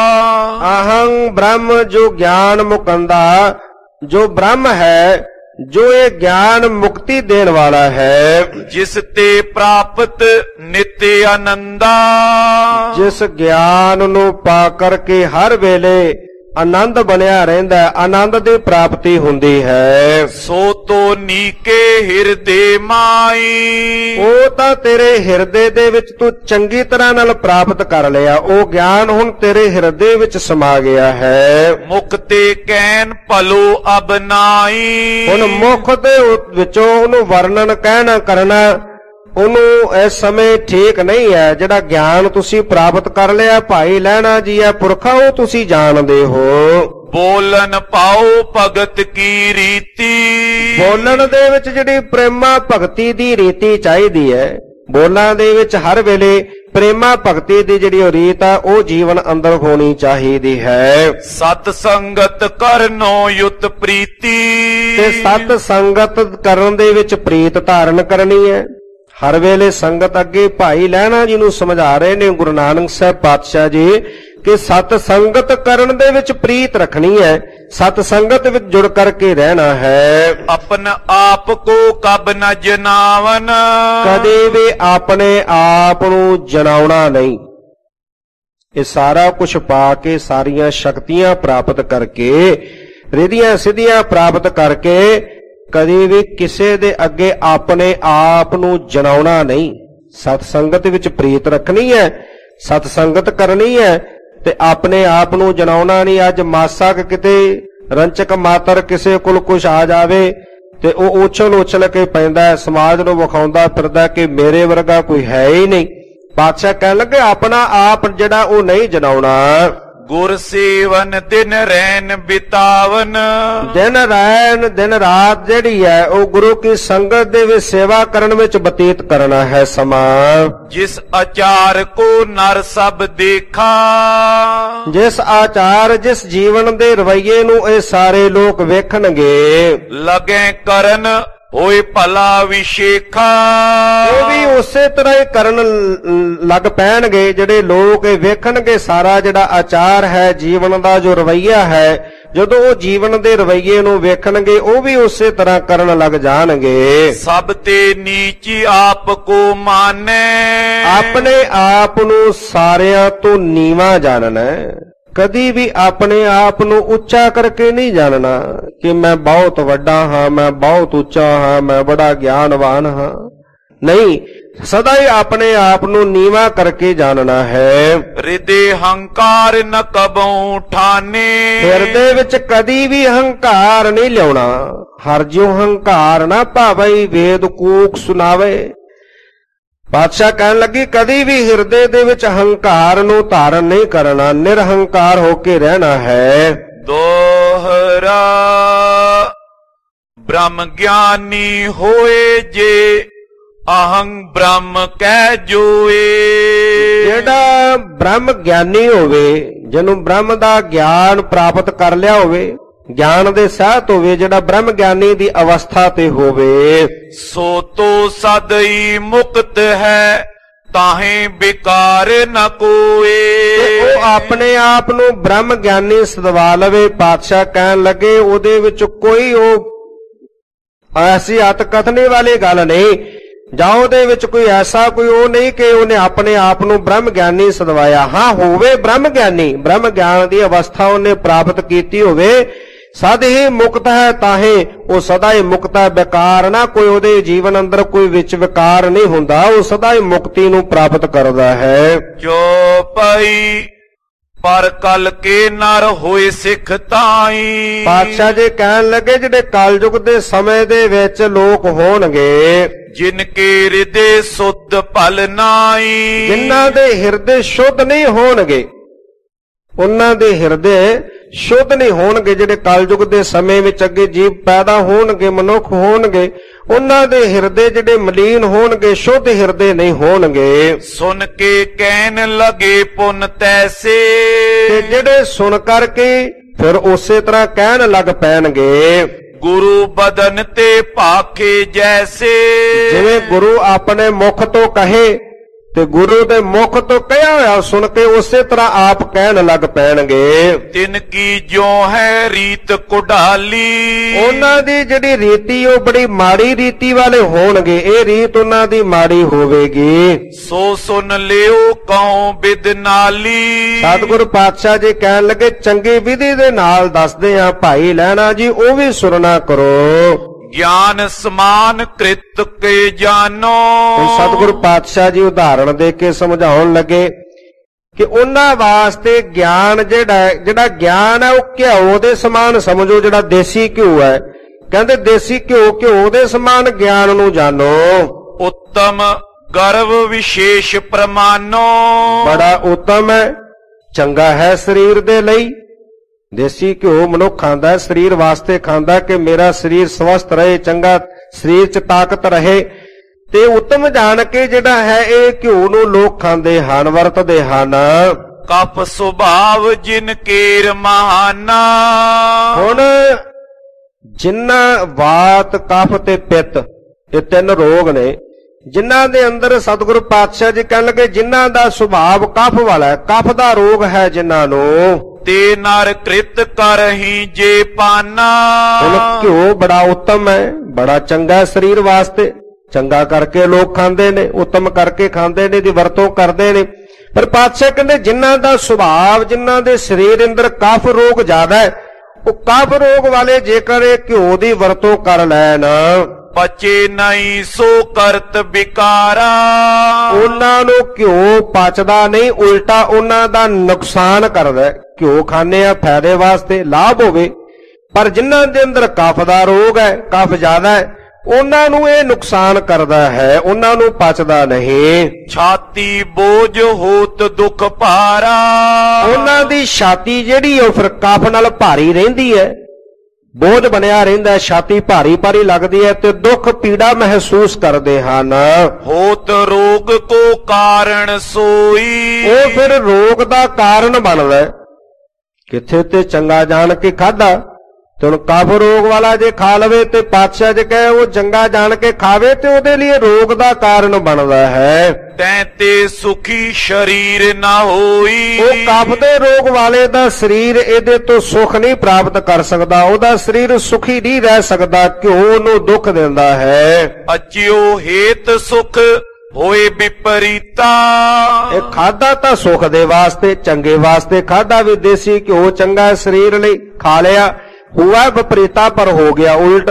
ਅਹੰ ਬ੍ਰਹਮ ਜੋ ਗਿਆਨ ਮੁਕੰਦਾ, ਜੋ ਬ੍ਰਹਮ ਹੈ, ਜੋ ਇਹ ਗਿਆਨ ਮੁਕਤੀ ਦੇਣ ਵਾਲਾ ਹੈ। ਜਿਸ ਤੇ ਪ੍ਰਾਪਤ ਨਿਤ ਆਨੰਦਾ। ਜਿਸ ਗਿਆਨ ਨੂੰ ਪਾ ਕਰਕੇ ਹਰ ਵੇਲੇ ਆਨੰਦ ਬਣਿਆ ਰਹਿੰਦਾ, ਆਨੰਦ ਦੀ ਪ੍ਰਾਪਤੀ ਹੁੰਦੀ ਹੈ। ਸੋ ਤੋ ਨੀਕੇ ਹਿਰਦੇ ਮਾਈ। ਉਹ ਤਾਂ ਤੇਰੇ ਹਿਰਦੇ ਦੇ ਵਿੱਚ ਤੂੰ ਚੰਗੀ ਤਰ੍ਹਾਂ ਨਾਲ ਪ੍ਰਾਪਤ ਕਰ ਲਿਆ, ਉਹ ਗਿਆਨ ਹੁਣ ਤੇਰੇ ਹਿਰਦੇ ਵਿੱਚ ਸਮਾ ਗਿਆ ਹੈ। ਮੁਕਤੇ ਕੈਨ ਭਲੋ ਅਬ ਨਾਈ। ਹੁਣ ਮੁਖ ਦੇ ਵਿੱਚੋਂ ਉਹਨੂੰ ਵਰਣਨ ਕਹਿਣਾ ਕਰਨਾ ਉਹਨੂੰ ਇਸ ਸਮੇਂ ਠੀਕ ਨਹੀਂ ਹੈ। ਜਿਹੜਾ ਗਿਆਨ ਤੁਸੀਂ ਪ੍ਰਾਪਤ ਕਰ ਲਿਆ ਭਾਈ ਲਹਿਣਾ ਜੀ ਹੈ ਪੁਰਖਾ, ਉਹ ਤੁਸੀਂ ਜਾਣਦੇ ਹੋ। ਬੋਲਨ ਪਾਓ ਭਗਤ ਕੀ ਰੀਤੀ। ਬੋਲਣ ਦੇ ਵਿੱਚ ਜਿਹੜੀ ਪ੍ਰੇਮਾ ਭਗਤੀ ਦੀ ਰੀਤੀ ਚਾਹੀਦੀ ਹੈ, ਬੋਲਾਂ ਦੇ ਵਿੱਚ ਹਰ ਵੇਲੇ ਪ੍ਰੇਮਾ ਭਗਤੀ ਦੀ ਜਿਹੜੀ ਉਹ ਰੀਤ ਆ ਉਹ ਜੀਵਨ ਅੰਦਰ ਹੋਣੀ ਚਾਹੀਦੀ ਹੈ। ਸਤ ਸੰਗਤ ਕਰਨੋ ਯੁਤ ਪ੍ਰੀਤੀ। ਤੇ ਸਤ ਸੰਗਤ ਕਰਨ ਦੇ ਵਿੱਚ ਪ੍ਰੀਤ ਧਾਰਨ ਕਰਨੀ ਹੈ। ਹਰ ਵੇਲੇ ਸੰਗਤ ਅੱਗੇ ਭਾਈ ਲਹਿਣਾ ਜੀ ਨੂੰ ਸਮਝਾ ਰਹੇ ਨੇ ਗੁਰੂ ਨਾਨਕ ਸਾਹਿਬ ਪਾਤਸ਼ਾਹ ਜੀ ਕਿ ਸਤ ਸੰਗਤ ਕਰਨ ਦੇ ਵਿੱਚ ਪ੍ਰੀਤ ਰੱਖਣੀ ਹੈ, ਸਤ ਸੰਗਤ ਵਿੱਚ ਜੁੜ ਕਰਕੇ ਰਹਿਣਾ ਹੈ। ਆਪਨ ਆਪ ਕੋ ਕਬ ਨ ਜਨਾਵਨ। ਕਦੇ ਵੀ ਆਪਣੇ ਆਪ ਨੂੰ ਜਨਾਉਣਾ ਨਹੀਂ। ਇਹ ਸਾਰਾ ਕੁਝ ਪਾ ਕੇ, ਸਾਰੀਆਂ ਸ਼ਕਤੀਆਂ ਪ੍ਰਾਪਤ ਕਰਕੇ, ਰਿਧੀਆਂ ਸਿੱਧੀਆਂ ਪ੍ਰਾਪਤ ਕਰਕੇ ਕਦੇ ਵੀ ਕਿਸੇ ਦੇ ਅੱਗੇ ਆਪਣੇ ਆਪ ਨੂੰ ਜਨਾਉਣਾ ਨਹੀਂ। ਸਤ ਸੰਗਤ ਵਿੱਚ ਪ੍ਰੀਤ ਰੱਖਣੀ ਹੈ, ਸਤ ਸੰਗਤ ਕਰਨੀ ਹੈ ਤੇ ਆਪਣੇ ਆਪ ਨੂੰ ਜਨਾਉਣਾ ਨਹੀਂ। ਅੱਜ ਮਾਸਾ ਕਿਤੇ ਰੰਚਕ ਮਾਤਰ ਕਿਸੇ ਕੋਲ ਕੁਛ ਆ ਜਾਵੇ ਤੇ ਉਹ ਉਛਲ ਉਛਲ ਕੇ ਪੈਂਦਾ, ਸਮਾਜ ਨੂੰ ਵਿਖਾਉਂਦਾ ਫਿਰਦਾ ਕਿ ਮੇਰੇ ਵਰਗਾ ਕੋਈ ਹੈ ਹੀ ਨਹੀਂ। ਪਾਤਸ਼ਾਹ ਕਹਿਣ ਲੱਗੇ ਆਪਣਾ ਆਪ ਜਿਹੜਾ ਉਹ ਨਹੀਂ ਜਨਾਉਣਾ। ਗੁਰ ਸੇਵਨ ਦਿਨ ਰੈਨ ਬਿਤਾਵਨ। ਦਿਨ ਰੈਨ ਦਿਨ ਰਾਤ ਜਿਹੜੀ ਹੈ ਉਹ ਗੁਰੂ ਕੀ ਸੰਗਤ ਦੇ ਵਿੱਚ ਸੇਵਾ ਕਰਨ ਵਿੱਚ ਬਤੀਤ ਕਰਨਾ ਹੈ ਸਮਾਂ। ਜਿਸ ਆਚਾਰ ਕੋ ਨਰ ਸਭ ਦੇਖਾ। ਜਿਸ ਆਚਾਰ ਜਿਸ ਜੀਵਨ ਦੇ ਰਵਈਏ ਨੂੰ ਇਹ ਸਾਰੇ ਲੋਕ ਵੇਖਣਗੇ। ਲਗੇ ਕਰਨ ਹੋਏ ਭਲਾ ਵਿਸ਼ੇਖਾ। ਉਹ ਵੀ ਉਸੇ ਤਰ੍ਹਾਂ ਹੀ ਕਰਨ ਲੱਗ ਪੈਣਗੇ। ਜਿਹੜੇ ਲੋਕ ਇਹ ਵੇਖਣਗੇ ਸਾਰਾ ਜਿਹੜਾ ਆਚਾਰ ਹੈ ਜੀਵਨ ਦਾ ਜੋ ਰਵਈਆ ਹੈ, ਜਦੋਂ ਉਹ ਜੀਵਨ ਦੇ ਰਵਈਏ ਨੂੰ ਵੇਖਣਗੇ ਉਹ ਵੀ ਉਸੇ ਤਰ੍ਹਾਂ ਕਰਨ ਲੱਗ ਜਾਣਗੇ। ਸਭ ਤੇ ਨੀਚੀ ਆਪ ਕੋ ਮਾਨੈ। ਆਪਣੇ ਆਪ ਨੂੰ ਸਾਰਿਆਂ ਤੋਂ ਨੀਵਾਂ ਜਾਣਨਾ। ਕਦੀ ਵੀ ਆਪਣੇ ਆਪ ਨੂੰ ਉੱਚਾ ਕਰਕੇ ਨਹੀਂ ਜਾਣਨਾ ਕਿ ਮੈਂ ਬਹੁਤ ਵੱਡਾ ਹਾਂ, ਮੈਂ ਬਹੁਤ ਉੱਚਾ ਹਾਂ, ਮੈਂ ਬੜਾ ਗਿਆਨਵਾਨ ਹਾਂ। ਨਹੀਂ, ਸਦਾ ਹੀ ਆਪਣੇ ਆਪ ਨੂੰ ਨੀਵਾਂ ਕਰਕੇ ਜਾਣਨਾ ਹੈ। ਹਿਰਦੇ ਹੰਕਾਰ ਨ ਕਬਉ ਠਾਨੇ। ਹਿਰਦੇ ਵਿੱਚ ਕਦੀ ਵੀ ਹੰਕਾਰ ਨਹੀਂ ਲਿਆਉਣਾ। ਹਰ ਜਿਉ ਹੰਕਾਰ ਨਾ ਭਾਵਈ ਵੇਦ ਕੂਕ ਸੁਣਾਵੇ। ਪਾਤਸ਼ਾਹ ਕਹਿਣ ਲੱਗੀ ਕਦੀ ਵੀ ਹਿਰਦੇ ਦੇ ਵਿੱਚ ਹੰਕਾਰ ਨੂੰ ਧਾਰਨ ਨਹੀਂ ਕਰਨਾ, ਨਿਰਹੰਕਾਰ ਹੋ ਕੇ ਰਹਿਣਾ ਹੈ। ਦੋਹਰਾ ਬ੍ਰਹਮ ਗਿਆਨੀ ਹੋਏ ਜੇ ਅਹੰ ਬ੍ਰਹਮ ਕਹਿ ਜੋਏ। ਜਿਹੜਾ ਬ੍ਰਹਮ ਗਿਆਨੀ ਹੋਵੇ, ਜਿਹਨੂੰ ਬ੍ਰਹਮ ਦਾ ਗਿਆਨ ਪ੍ਰਾਪਤ ਕਰ ਲਿਆ ਹੋਵੇ, ਗਿਆਨ ਦੇ ਸਹਿਤ ਹੋਵੇ, ਜਿਹੜਾ ਬ੍ਰਹਮ ਗਿਆਨੀ ਦੀ ਅਵਸਥਾ ਤੇ ਹੋਵੇ, ਸੋ ਤੋ ਸਦਈ ਮੁਕਤ ਹੈ ਤਾਹੇ ਵਿਕਾਰ ਨ ਕੋਏ। ਉਹ ਆਪਣੇ ਆਪ ਨੂੰ ਬ੍ਰਹਮ ਗਿਆਨੀ ਸਦਵਾ ਲਵੇ। ਪਾਤਸ਼ਾਹ ਕਹਿਣ ਲੱਗੇ ਉਹਦੇ ਵਿੱਚ ਕੋਈ ਉਹ ਐਸੀ ਅਤ ਕਥਨੇ ਵਾਲੀ ਗੱਲ ਨਹੀਂ, ਜਾਂ ਉਹਦੇ ਵਿੱਚ ਕੋਈ ਐਸਾ ਕੋਈ ਉਹ ਨਹੀਂ ਕਿ ਉਹਨੇ ਆਪਣੇ ਆਪ ਨੂੰ ਬ੍ਰਹਮ ਗਿਆਨੀ ਸਦਵਾਇਆ। ਹਾਂ ਹੋਵੇ ਬ੍ਰਹਮ ਗਿਆਨੀ, ਬ੍ਰਹਮ ਗਿਆਨ ਦੀ ਅਵਸਥਾ ਉਹਨੇ ਪ੍ਰਾਪਤ ਕੀਤੀ ਹੋਵੇ, ਸਦ ਹੀ ਮੁਕਤ ਹੈ ਤਾਹੇ ਉਹ ਸਦਾ ਹੀ ਮੁਕਤ ਹੈ। ਵਿਕਾਰ ਨਾ ਕੋਈ ਉਹਦੇ ਜੀਵਨ ਅੰਦਰ ਕੋਈ ਵਿੱਚ ਵਿਕਾਰ ਨਹੀਂ ਹੁੰਦਾ, ਉਹ ਸਦਾ ਹੀ ਮੁਕਤੀ ਨੂੰ ਪ੍ਰਾਪਤ ਕਰਦਾ ਹੈ। ਜੋ ਪਈ ਪਰ ਕਲ ਕੇ ਨਰ ਹੋਏ ਸਿੱਖ ਤਾਈ। ਪਾਤਸ਼ਾਹ ਜੀ ਕਹਿਣ ਲੱਗੇ ਜਿਹੜੇ ਕਲਯੁਗ ਦੇ ਸਮੇਂ ਦੇ ਵਿੱਚ ਲੋਕ ਹੋਣਗੇ, ਜਿਨ ਕੇ ਹਿਰਦੇ ਸੁਧ ਭਲ ਨਾਈ। ਜਿਨ੍ਹਾਂ ਦੇ ਹਿਰਦੇ ਸ਼ੁੱਧ ਨਹੀਂ ਹੋਣਗੇ, ਉਹਨਾਂ ਦੇ ਹਿਰਦੇ ਸ਼ੁੱਧ ਨਹੀਂ ਹੋਣਗੇ। ਜਿਹੜੇ ਕਲਯੁਗ ਦੇ ਸਮੇਂ ਵਿੱਚ ਅੱਗੇ ਜੀਵ ਪੈਦਾ ਹੋਣਗੇ, ਮਨੁੱਖ ਹੋਣਗੇ, ਉਹਨਾਂ ਦੇ ਹਿਰਦੇ ਜਿਹੜੇ ਮਲੀਨ ਹੋਣਗੇ, ਸ਼ੁੱਧ ਹਿਰਦੇ ਨਹੀਂ ਹੋਣਗੇ। ਸੁਣ ਕੇ ਕਹਿਣ ਲਗੇ ਪੁੰਨ ਤੈਸੇ। ਤੇ ਜਿਹੜੇ ਸੁਣ ਕਰਕੇ ਫਿਰ ਉਸੇ ਤਰ੍ਹਾਂ ਕਹਿਣ ਲੱਗ ਪੈਣਗੇ, ਗੁਰੂ ਬਦਨ ਤੇ ਭਾਖੇ ਜੈਸੇ। ਜਿਵੇਂ ਗੁਰੂ ਆਪਣੇ ਮੁਖ ਤੋਂ ਕਹੇ ਤੇ ਗੁਰੂ ਦੇ ਮੁਖ ਤੋਂ ਕਹਿਆ ਹੋਇਆ ਸੁਣ ਕੇ ਉਸੇ ਤਰ੍ਹਾਂ ਆਪ ਕਹਿਣ ਲੱਗ ਪੈਣਗੇ। ਤਿਨ ਕੀ ਜੋ ਹੈ ਰੀਤ ਕੁਢਾਲੀ। ਉਹਨਾਂ ਦੀ ਜਿਹੜੀ ਰੀਤੀ ਉਹ ਬੜੀ ਮਾੜੀ ਰੀਤੀ ਵਾਲੇ ਹੋਣਗੇ, ਇਹ ਰੀਤ ਉਹਨਾਂ ਦੀ ਮਾੜੀ ਹੋਵੇਗੀ। ਸੋ ਸੁਨ ਲਿਓ ਕਉ ਬਿਦ ਨਾਲੀ। ਸਤਿਗੁਰ ਪਾਤਸ਼ਾਹ ਜੀ ਕਹਿਣ ਲੱਗੇ ਚੰਗੀ ਵਿਧੀ ਦੇ ਨਾਲ ਦੱਸਦੇ ਆ ਭਾਈ ਲਹਿਣਾ ਜੀ, ਉਹ ਵੀ ਸੁਣਨਾ ਕਰੋ। ਗਿਆਨ ਸਮਾਨ ਕ੍ਰਿਤ ਕੇ ਜਾਨੋ। ਸਤਿਗੁਰ ਪਾਤਸ਼ਾਹ ਜੀ ਉਦਾਹਰਣ ਦੇ ਕੇ ਸਮਝਾਉਣ ਲੱਗੇ ਕਿ ਉਹਨਾਂ ਵਾਸਤੇ ਗਿਆਨ ਜਿਹੜਾ ਜਿਹੜਾ ਗਿਆਨ ਹੈ ਉਹ ਘਿਓ ਦੇ ਸਮਾਨ ਸਮਝੋ, ਜਿਹੜਾ ਦੇਸੀ ਘਿਓ ਹੈ। ਕਹਿੰਦੇ ਦੇਸੀ ਘਿਓ ਘਿਓ ਦੇ ਸਮਾਨ ਗਿਆਨ ਨੂੰ ਜਾਣੋ। ਉੱਤਮ ਗਰਵ ਵਿਸ਼ੇਸ਼ ਪ੍ਰਮਾਨੋ। ਬੜਾ ਉੱਤਮ ਹੈ, ਚੰਗਾ ਹੈ ਸਰੀਰ ਦੇ ਲਈ। ਦੇਸੀ ਘਿਓ ਮਨੁੱਖ ਖਾਂਦਾ, ਸਰੀਰ ਵਾਸਤੇ ਖਾਂਦਾ ਕਿ ਮੇਰਾ ਸਰੀਰ ਸਵਸਥ ਰਹੇ, ਚੰਗਾ ਸਰੀਰ 'ਚ ਤਾਕਤ ਰਹੇ। ਤੇ ਉੱਤਮ ਜਾਣ ਕੇ ਜਿਹੜਾ ਹੈ ਇਹ ਘਿਓ ਨੂੰ ਲੋਕ ਖਾਂਦੇ ਹਨ, ਵਰਤਦੇ ਹਨ। ਕਪ ਸੁਭਾਵ ਜਿਨ ਕੇਰ ਮਹਾਨਾ। ਹੁਣ ਜਿਨ੍ਹਾਂ ਵਾਤ, ਕਫ ਤੇ ਪਿੱਤ, ਇਹ ਤਿੰਨ ਰੋਗ ਨੇ ਜਿਨ੍ਹਾਂ ਦੇ ਅੰਦਰ ਸਤਿਗੁਰੂ ਪਾਤਸ਼ਾਹ ਜੀ ਕਹਿਣ ਲੱਗੇ ਜਿਨ੍ਹਾਂ ਦਾ ਸੁਭਾਵ ਕਫ ਵਾਲਾ ਹੈ, ਕਫ ਦਾ ਰੋਗ ਹੈ ਜਿਨ੍ਹਾਂ ਨੂੰ, ਤੇ ਨਰ ਕ੍ਰਿਤ ਕਰਹੀ ਜੇ ਪਾਨਾ। ਹੁਣ ਘਿਓ ਬੜਾ ਉੱਤਮ ਹੈ, ਬੜਾ ਚੰਗਾ ਸਰੀਰ ਵਾਸਤੇ, ਚੰਗਾ ਕਰਕੇ ਲੋਕ ਖਾਂਦੇ ਨੇ, ਉੱਤਮ ਕਰਕੇ ਖਾਂਦੇ ਨੇ, ਦੀ ਵਰਤੋਂ ਕਰਦੇ ਨੇ। ਪਰ ਪਾਤਸ਼ਾਹ ਕਹਿੰਦੇ ਜਿਨ੍ਹਾਂ ਦਾ ਸੁਭਾਵ, ਜਿਨ੍ਹਾਂ ਦੇ ਸਰੀਰ ਅੰਦਰ ਕਫ ਰੋਗ ਜ਼ਿਆਦਾ ਹੈ, ਉਹ ਕਫ ਰੋਗ ਵਾਲੇ ਜੇਕਰ ਇਹ ਘਿਓ ਦੀ ਵਰਤੋਂ ਕਰ ਲੈਣ, ਪਚੇ ਨਹੀਂ ਸੋ ਕਰਤ ਵਿਕਾਰਾ। ਉਹਨਾਂ ਨੂੰ ਘਿਓ ਪਚਦਾ ਨਹੀਂ, ਉਲਟਾ ਉਹਨਾਂ ਦਾ ਨੁਕਸਾਨ ਕਰਦਾ। ਘਿਓ ਖਾਣੇ ਆ ਫਾਇਦੇ ਵਾਸਤੇ, ਲਾਭ ਹੋਵੇ, ਪਰ ਜਿਨ੍ਹਾਂ ਦੇ ਅੰਦਰ ਕਫ ਦਾ ਰੋਗ ਹੈ, ਕਫ ਜ਼ਿਆਦਾ ਹੈ, ਉਹਨਾਂ ਨੂੰ ਇਹ ਨੁਕਸਾਨ ਕਰਦਾ ਹੈ, ਉਹਨਾਂ ਨੂੰ ਪਚਦਾ ਨਹੀਂ। ਛਾਤੀ ਬੋਝ ਹੋਤ ਦੁੱਖ ਭਾਰਾ। ਉਹਨਾਂ ਦੀ ਛਾਤੀ ਜਿਹੜੀ ਉਹ ਫਿਰ ਕਫ ਨਾਲ ਭਾਰੀ ਰਹਿੰਦੀ ਹੈ, ਬੋਝ ਬਣਿਆ ਰਹਿੰਦਾ, ਛਾਤੀ ਭਾਰੀ ਭਾਰੀ ਲੱਗਦੀ ਹੈ ਤੇ ਦੁੱਖ ਪੀੜਾ ਮਹਿਸੂਸ ਕਰਦੇ ਹਨ। ਹੋਤ ਰੋਗ ਕੋ ਕਾਰਨ ਸੋਈ। ਉਹ ਫਿਰ ਰੋਗ ਦਾ ਕਾਰਨ ਬਣਦਾ। ਕਿੱਥੇ ਤੇ ਚੰਗਾ ਜਾਣ ਕੇ ਖਾਦਾ ਤੇ ਹੁਣ ਕਫ ਰੋਗ ਵਾਲਾ ਜੇ ਖਾ ਲਵੇ ਤੇ ਪਾਤਸ਼ਾਹ ਜੀ ਕਹੇ ਉਹ ਚੰਗਾ ਜਾਣ ਕੇ ਖਾਵੇ ਤੇ ਉਹਦੇ ਲਈ ਰੋਗ ਦਾ ਕਾਰਨ ਬਣਦਾ ਹੈ। ਤੈਂ ਤੇ ਸੁਖੀ ਸ਼ਰੀਰ ਨਾ ਹੋਈ। ਉਹ ਕਫ ਦੇ ਰੋਗ ਵਾਲੇ ਦਾ ਸਰੀਰ ਇਹਦੇ ਤੋਂ ਸੁਖ ਨਹੀਂ ਪ੍ਰਾਪਤ ਕਰ ਸਕਦਾ, ਉਹਦਾ ਸਰੀਰ ਸੁਖੀ ਨਹੀਂ ਰਹਿ ਸਕਦਾ, ਕਿਉਂ ਉਹਨੂੰ ਦੁੱਖ ਦਿੰਦਾ ਹੈ। ਅਚਿਓ ਹੇਤ ਸੁਖ ਹੋਏ ਵਿਪਰੀਤਾ। ਇਹ ਖਾਦਾ ਤਾਂ ਸੁਖ ਦੇ ਵਾਸਤੇ, ਚੰਗੇ ਵਾਸਤੇ ਖਾਦਾ, ਵੀ ਦੇਸੀ ਘਿਓ ਚੰਗਾ ਸਰੀਰ ਲਈ ਖਾ ਲਿਆ, ਹੁਆ ਵਿਪਰੀਤਾ ਪਰ ਹੋ ਗਿਆ ਉਲਟ।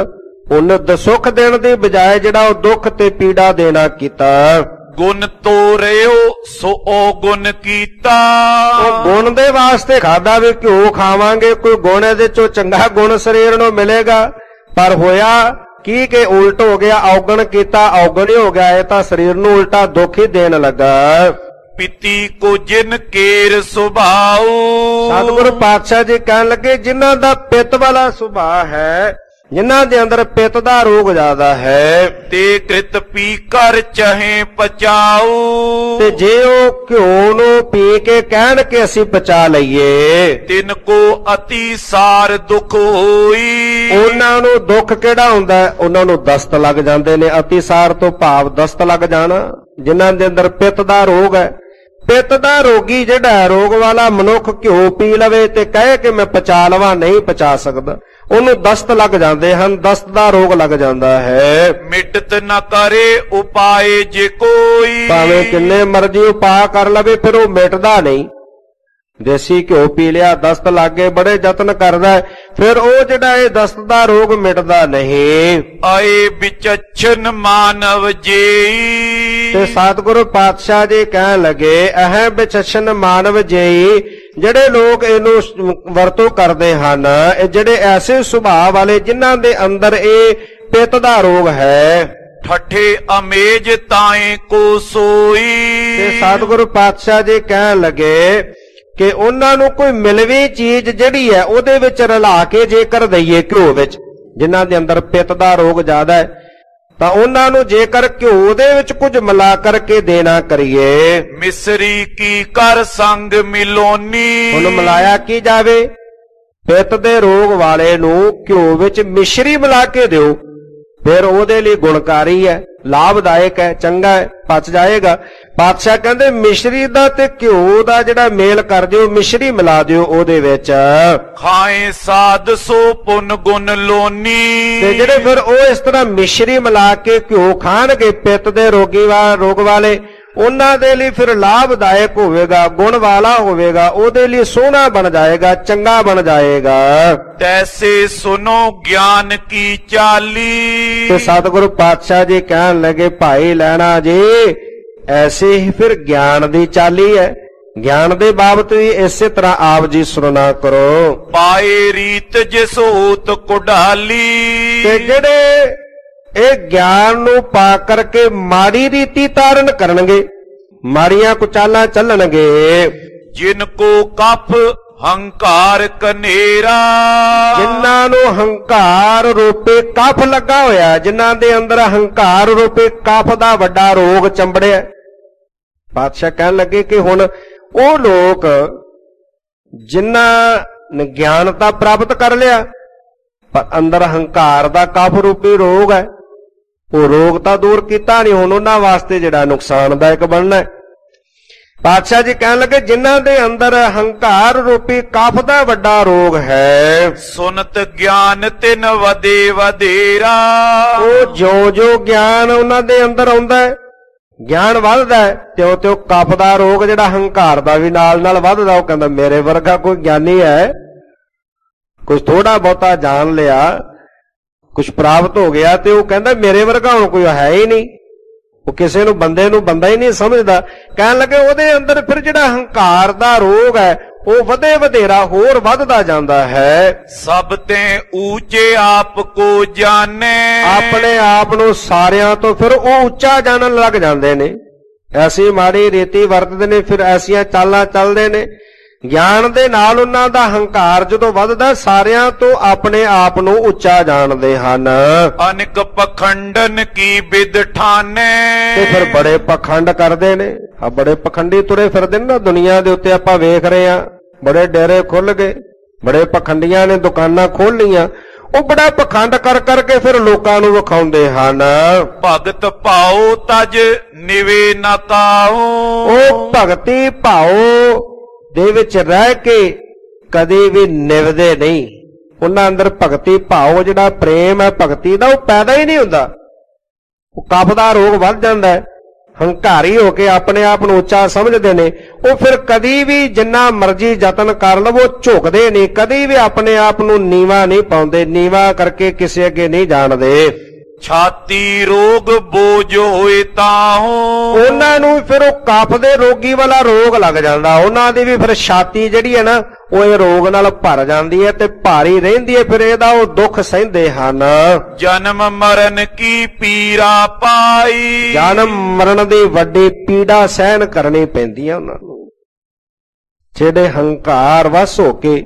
ਉਹਨੇ ਸੁੱਖ ਦੇਣ ਦੀ ਬਜਾਏ ਜਿਹੜਾ ਉਹ ਦੁੱਖ ਤੇ ਪੀੜਾ ਦੇਣਾ ਕੀਤਾ। ਗੁਣ ਤੋਰਿਓ ਸੋ ਉਹ ਗੁਣ ਕੀਤਾ। ਉਹ ਗੁਣ ਦੇ ਵਾਸਤੇ ਖਾਦਾ ਵੀ ਘਿਓ ਖਾਵਾਂਗੇ, ਕੋਈ ਗੁਣ ਇਹਦੇ ਚੋਂ ਚੰਗਾ ਗੁਣ ਸਰੀਰ ਨੂੰ ਮਿਲੇਗਾ, ਪਰ ਹੋਇਆ ਕੀ ਕਿ ਉਲਟ ਹੋ ਗਿਆ। ਔਗਣ ਕੀਤਾ, ਔਗਣ ਹੀ ਹੋ ਗਿਆ, ਇਹ ਤਾਂ ਸਰੀਰ ਨੂੰ ਉਲਟਾ ਦੁੱਖ ਹੀ ਦੇਣ ਲੱਗਾ। ਪਿਤੀ ਕੋ ਜਿਨ ਕੇਰ ਸੁਭਾਉ। ਸਤਿਗੁਰੂ ਪਾਤਸ਼ਾਹ ਜੀ ਕਹਿਣ ਲੱਗੇ ਜਿਨ੍ਹਾਂ ਦਾ ਪਿੱਤ ਵਾਲਾ ਸੁਭਾਅ ਹੈ, ਜਿਨ੍ਹਾਂ ਦੇ ਅੰਦਰ ਪਿੱਤ ਦਾ ਰੋਗ ਜ਼ਿਆਦਾ ਹੈ, ਤੇ ਕ੍ਰਿਤ ਪੀ ਕਰ ਚਾਹੇ ਪਚਾਉ। ਤੇ ਜੇ ਉਹ ਘਿਓ ਨੂੰ ਪੀ ਕੇ ਕਹਿਣ ਕਿ ਅਸੀਂ ਪਚਾ ਲਈਏ, ਤਿਨ ਕੋ ਅਤੀ ਸਾਰ ਦੁਖ ਹੋਈ। ਉਹਨਾਂ ਨੂੰ ਦੁੱਖ ਕਿਹੜਾ ਹੁੰਦਾ? ਉਹਨਾਂ ਨੂੰ ਦਸਤ ਲੱਗ ਜਾਂਦੇ ਨੇ। ਅਤੀਸਾਰ ਤੋਂ ਭਾਵ ਦਸਤ ਲੱਗ ਜਾਣਾ। ਜਿਨ੍ਹਾਂ ਦੇ ਅੰਦਰ ਪਿੱਤ ਦਾ ਰੋਗ ਹੈ, ਪਿੱਤ ਦਾ ਰੋਗੀ ਜਿਹੜਾ ਰੋਗ ਵਾਲਾ ਮਨੁੱਖ ਘਿਓ ਪੀ ਲਵੇ ਤੇ ਕਹੇ ਕਿ ਮੈਂ ਪਚਾ ਲਵਾਂ, ਨਹੀਂ ਪਚਾ ਸਕਦਾ, ਉਹਨੂੰ ਦਸਤ ਲੱਗ ਜਾਂਦੇ ਹਨ, ਦਸਤ ਦਾ ਰੋਗ ਲੱਗ ਜਾਂਦਾ ਹੈ। ਮਿਟਤ ਨਾ ਕਰੇ ਉਪਾਏ ਜੇ ਕੋਈ। ਭਾਵੇਂ ਕਿੰਨੇ ਮਰਜ਼ੀ ਉਪਾਅ ਕਰ ਲਵੇ ਫਿਰ ਉਹ ਮਿਟਦਾ ਨਹੀਂ। ਦੇਸੀ ਘਿਓ ਪੀ ਲਿਆ, ਦਸਤ ਲੱਗ ਗਏ, ਬੜੇ ਯਤਨ ਕਰਦਾ, ਫਿਰ ਉਹ ਜਿਹੜਾ ਇਹ ਦਸਤ ਦਾ ਰੋਗ ਮਿਟਦਾ ਨਹੀਂ। ਆਏ ਵਿਚਛਨ ਮਾਨਵ ਜੇਈ। ਤੇ ਸਤਿਗੁਰੂ ਪਾਤਸ਼ਾਹ ਜੀ ਕਹਿਣ ਲੱਗੇ ਇਹ ਵਿਚਛਨ ਮਾਨਵ ਜੇਈ, ਜਿਹੜੇ ਲੋਕ ਇਹਨੂੰ ਵਰਤੋਂ ਕਰਦੇ ਹਨ, ਇਹ ਜਿਹੜੇ ਐਸੇ ਸੁਭਾਅ ਵਾਲੇ ਜਿਨ੍ਹਾਂ ਦੇ ਅੰਦਰ ਇਹ ਪਿੱਤ ਦਾ ਰੋਗ ਹੈ, ਠੱਠੇ ਅਮੇਜ ਤਾਏ ਕੋ ਸੋਈ। ਤੇ ਸਤਿਗੁਰੂ ਪਾਤਸ਼ਾਹ ਜੀ ਕਹਿਣ ਲੱਗੇ ਕਿ ਉਹਨਾਂ ਨੂੰ ਕੋਈ ਮਿਲਵੀਂ ਚੀਜ਼ ਜਿਹੜੀ ਹੈ ਉਹਦੇ ਵਿੱਚ ਰਲਾ ਕੇ ਜੇਕਰ ਦਈਏ ਘਿਓ ਵਿੱਚ, ਜਿਨ੍ਹਾਂ ਦੇ ਅੰਦਰ ਪਿੱਤ ਦਾ ਰੋਗ ਜ਼ਿਆਦਾ ਹੈ, ਤਾਂ ਉਹਨਾਂ ਨੂੰ ਜੇਕਰ ਘਿਓ ਦੇ ਵਿੱਚ ਕੁਝ ਮਿਲਾ ਕਰਕੇ ਦੇਣਾ ਕਰੀਏ। ਮਿਸਰੀ ਕੀ ਕਰ ਸੰਗ ਮਿਲੋਨੀ। ਹੁਣ ਮਿਲਾਇਆ ਕੀ ਜਾਵੇ? ਪਿੱਤ ਦੇ ਰੋਗ ਵਾਲੇ ਨੂੰ ਘਿਓ ਵਿੱਚ ਮਿਸ਼ਰੀ ਮਿਲਾ ਕੇ ਦਿਓ, ਫਿਰ ਉਹਦੇ ਲਈ ਗੁਣਕਾਰੀ ਹੈ, ਲਾਭਦਾਇਕ ਹੈ, ਚੰਗਾ ਹੈ, ਪਚ ਜਾਏਗਾ। ਪਾਤਸ਼ਾਹ ਕਹਿੰਦੇ ਮਿਸ਼ਰੀ ਦਾ ਤੇ ਘਿਓ ਦਾ ਜਿਹੜਾ ਮੇਲ ਕਰ ਦਿਓ, ਮਿਸ਼ਰੀ ਮਿਲਾ ਦਿਓ ਉਹਦੇ ਵਿੱਚ। ਖਾਏ ਸਾਧ ਸੋ ਪੁਨ ਗੁਣ ਲੋਨੀ। ਤੇ ਜਿਹੜੇ ਫਿਰ ਉਹ ਇਸ ਤਰ੍ਹਾਂ ਮਿਸ਼ਰੀ ਮਿਲਾ ਕੇ ਘਿਓ ਖਾਣਗੇ ਪਿੱਤ ਦੇ ਰੋਗੀ ਵਾ ਰੋਗ ਵਾਲੇ, ਉਹਨਾਂ ਦੇ ਲਈ ਫਿਰ ਲਾਭਦਾਇਕ ਹੋਵੇਗਾ, ਗੁਣ ਵਾਲਾ ਹੋਵੇਗਾ, ਉਹਦੇ ਲਈ ਸੋਹਣਾ ਬਣ ਜਾਏਗਾ, ਚੰਗਾ ਬਣ ਜਾਏਗਾ। ਤੈਸੇ ਸੁਨੋ ਗਿਆਨ ਕੀ ਚਾਲੀ। ਤੇ ਸਤਿਗੁਰੂ ਪਾਤਸ਼ਾਹ ਜੀ ਕਹਿਣ ਲੱਗੇ ਭਾਈ ਲੈਣਾ ਜੀ, ਐਸੇ ਹੀ ਫਿਰ ਗਿਆਨ ਦੀ ਚਾਲੀ ਹੈ। ਗਿਆਨ ਦੇ ਬਾਬਤ ਵੀ ਇਸੇ ਤਰ੍ਹਾਂ ਆਪ ਜੀ ਸੁਣਾ ਕਰੋ। ਪਾਏ ਰੀਤ ਜਿਸ ਹੋਤ ਕੁਢਾਲੀ। ਤੇ ਜਿਹੜੇ ਇਹ ਗਿਆਨ ਨੂੰ ਪਾ ਕਰਕੇ ਮਾੜੀ ਰੀਤੀ ਤਾਰਨ ਕਰਨਗੇ, ਮਾੜੀਆਂ ਕੁਚਾਲਾਂ ਚੱਲਣਗੇ। ਜਿਨ ਕੋ ਕਫ ਹੰਕਾਰ ਕਨੇਰਾ। ਜਿਨ੍ਹਾਂ ਨੂੰ ਹੰਕਾਰ ਰੂਪੇ ਕਫ ਲੱਗਾ ਹੋਇਆ, ਜਿਨ੍ਹਾਂ ਦੇ ਅੰਦਰ ਹੰਕਾਰ ਰੂਪੇ ਕਫ ਦਾ ਵੱਡਾ ਰੋਗ ਚੰਬੜਿਆ। ਪਾਤਸ਼ਾਹ ਕਹਿਣ ਲੱਗੇ ਕਿ ਹੁਣ ਉਹ ਲੋਕ ਜਿਨ੍ਹਾਂ ਨੇ ਗਿਆਨ ਤਾਂ ਪ੍ਰਾਪਤ ਕਰ ਲਿਆ, ਪਰ ਅੰਦਰ ਹੰਕਾਰ ਦਾ ਕਫ ਰੂਪੀ ਰੋਗ ਹੈ, ਉਹ ਰੋਗ ਤਾਂ ਦੂਰ ਕੀਤਾ ਨਹੀਂ, ਹੁਣ ਉਹਨਾਂ ਵਾਸਤੇ ਜਿਹੜਾ ਨੁਕਸਾਨਦਾਇਕ ਬਣਨਾ ਹੈ। ਪਾਤਸ਼ਾਹ ਜੀ ਕਹਿਣ ਲੱਗੇ ਜਿਨ੍ਹਾਂ ਦੇ ਅੰਦਰ ਹੰਕਾਰ ਰੂਪੀ ਕਫ ਦਾ ਵੱਡਾ ਰੋਗ ਹੈ, ਸੁਨਤ ਗਿਆਨ ਤਿਨ ਵਧੇ ਵਧੇਰਾ। ਉਹ ਜਿਉਂ ਜਿਉਂ ਗਿਆਨ ਉਹਨਾਂ ਦੇ ਅੰਦਰ ਆਉਂਦਾ ਹੈ, ਗਿਆਨ ਵੱਧਦਾ ਹੈ, ਤਿਉਂ ਤਿਉਂ ਕਫ ਦਾ ਰੋਗ ਜਿਹੜਾ ਹੰਕਾਰ ਦਾ ਵੀ ਨਾਲ ਨਾਲ ਵੱਧਦਾ। ਉਹ ਕਹਿੰਦਾ ਮੇਰੇ ਵਰਗਾ ਕੋਈ ਗਿਆਨੀ ਹੈ, ਕੁਝ ਥੋੜਾ ਬਹੁਤਾ ਜਾਣ ਲਿਆ, ਕੁਝ ਪ੍ਰਾਪਤ ਹੋ ਗਿਆ, ਤੇ ਉਹ ਕਹਿੰਦਾ ਮੇਰੇ ਵਰਗਾ ਹੁਣ ਕੋਈ ਹੈ ਹੀ ਨਹੀਂ। ਉਹ ਕਿਸੇ ਨੂੰ ਬੰਦੇ ਨੂੰ ਬੰਦਾ ਹੀ ਨਹੀਂ ਸਮਝਦਾ। ਕਹਿਣ ਲੱਗੇ ਉਹਦੇ ਅੰਦਰ ਫਿਰ ਜਿਹੜਾ ਹੰਕਾਰ ਦਾ ਰੋਗ ਹੈ ਉਹ ਵਧੇ ਵਧੇਰਾ ਹੋਰ ਵੱਧਦਾ ਜਾਂਦਾ ਹੈ। ਸਭ ਤੇ ਉੱਚੇ ਆਪ ਕੋ ਜਾਣੇ। ਆਪਣੇ ਆਪ ਨੂੰ ਸਾਰਿਆਂ ਤੋਂ ਫਿਰ ਉਹ ਉੱਚਾ ਜਾਣਨ ਲੱਗ ਜਾਂਦੇ ਨੇ, ਐਸੀ ਮਾੜੀ ਰੀਤੀ ਵਰਤਦੇ ਨੇ, ਫਿਰ ਐਸੀਆਂ ਚਾਲਾਂ ਚੱਲਦੇ ਨੇ। ਗਿਆਨ ਦੇ ਨਾਲ ਉਹਨਾਂ ਦਾ ਹੰਕਾਰ ਜਦੋਂ ਵੱਧਦਾ, ਸਾਰਿਆਂ ਤੋਂ ਆਪਣੇ ਆਪ ਨੂੰ ਉੱਚਾ ਜਾਣਦੇ ਹਨ। ਅਨੇਕ ਪਖੰਡਨ ਕੀ ਵਿਦ ਠਾਨੇ। ਤੇ ਫਿਰ ਬੜੇ ਪਖੰਡ ਕਰਦੇ ਨੇ, ਆ ਬੜੇ ਪਖੰਡੀ ਤੁਰੇ ਫਿਰਦੇ ਨੇ ਨਾ ਦੁਨੀਆ ਦੇ ਉੱਤੇ, ਆਪਾਂ ਵੇਖ ਰਹੇ ਹਾਂ। ਬੜੇ ਡੇਰੇ ਖੁੱਲ ਗਏ, ਬੜੇ ਪਖੰਡੀਆਂ ਨੇ ਦੁਕਾਨਾਂ ਖੋਲ ਲਈਆਂ, ਉਹ ਬੜਾ ਪਖੰਡ ਕਰ ਕਰਕੇ ਫਿਰ ਲੋਕਾਂ ਨੂੰ ਵਿਖਾਉਂਦੇ ਹਨ। ਭਗਤ ਭਾਉ ਤਜ ਨਿਵੇ ਨਾ ਤਾਉ। ਉਹ ਭਗਤੀ ਭਾਉ ਦੇ ਵਿੱਚ ਰਹਿ ਕੇ ਕਦੇ ਵੀ ਨਿਵਦੇ ਨਹੀਂ। ਉਹਨਾਂ ਅੰਦਰ ਭਗਤੀ ਭਾਵ ਜਿਹੜਾ ਪ੍ਰੇਮ ਹੈ ਭਗਤੀ ਦਾ, ਉਹ ਪੈਦਾ ਹੀ ਨਹੀਂ ਹੁੰਦਾ। ਉਹ ਕਫ ਦਾ ਰੋਗ ਵੱਧ ਜਾਂਦਾ ਹੈ, ਹੰਕਾਰੀ ਹੋ ਕੇ ਆਪਣੇ ਆਪ ਨੂੰ ਉੱਚਾ ਸਮਝਦੇ ਨੇ, ਉਹ ਫਿਰ ਕਦੀ ਵੀ ਜਿੰਨਾ ਮਰਜ਼ੀ ਯਤਨ ਕਰ ਲਵੋ ਝੁਕਦੇ ਨਹੀਂ, ਕਦੀ ਵੀ ਆਪਣੇ ਆਪ ਨੂੰ ਨੀਵਾ ਨਹੀਂ ਪਾਉਂਦੇ, ਨੀਵਾ ਕਰਕੇ ਕਿਸੇ ਅੱਗੇ ਨਹੀਂ ਜਾਣਦੇ। ਛਾਤੀ ਰੋਗ ਬੋਝ ਹੋਏ ਤਾਹੂ, ਉਹਨਾਂ ਨੂੰ ਫਿਰ ਉਹ ਕਫ ਦੇ ਰੋਗੀ ਵਾਲਾ ਰੋਗ ਲੱਗ ਜਾਂਦਾ, ਉਹਨਾਂ ਦੀ ਵੀ ਫਿਰ ਛਾਤੀ ਜਿਹੜੀ ਹੈ ਨਾ ਉਹ ਇਹ ਰੋਗ ਨਾਲ ਭਰ ਜਾਂਦੀ ਹੈ ਤੇ ਭਾਰੀ ਰਹਿੰਦੀ ਹੈ, ਫਿਰ ਇਹਦਾ ਉਹ ਦੁੱਖ ਸਹਿੰਦੇ ਹਨ। ਜਨਮ ਮਰਨ ਕੀ ਪੀੜਾ ਪਾਈ, ਜਨਮ ਮਰਨ ਦੀ ਵੱਡੀ ਪੀੜਾ ਸਹਿਣ ਕਰਨੀ ਪੈਂਦੀ ਹੈ ਉਹਨਾਂ ਨੂੰ। ਜਿਹੜੇ ਹੰਕਾਰ ਵਸ ਹੋ ਕੇ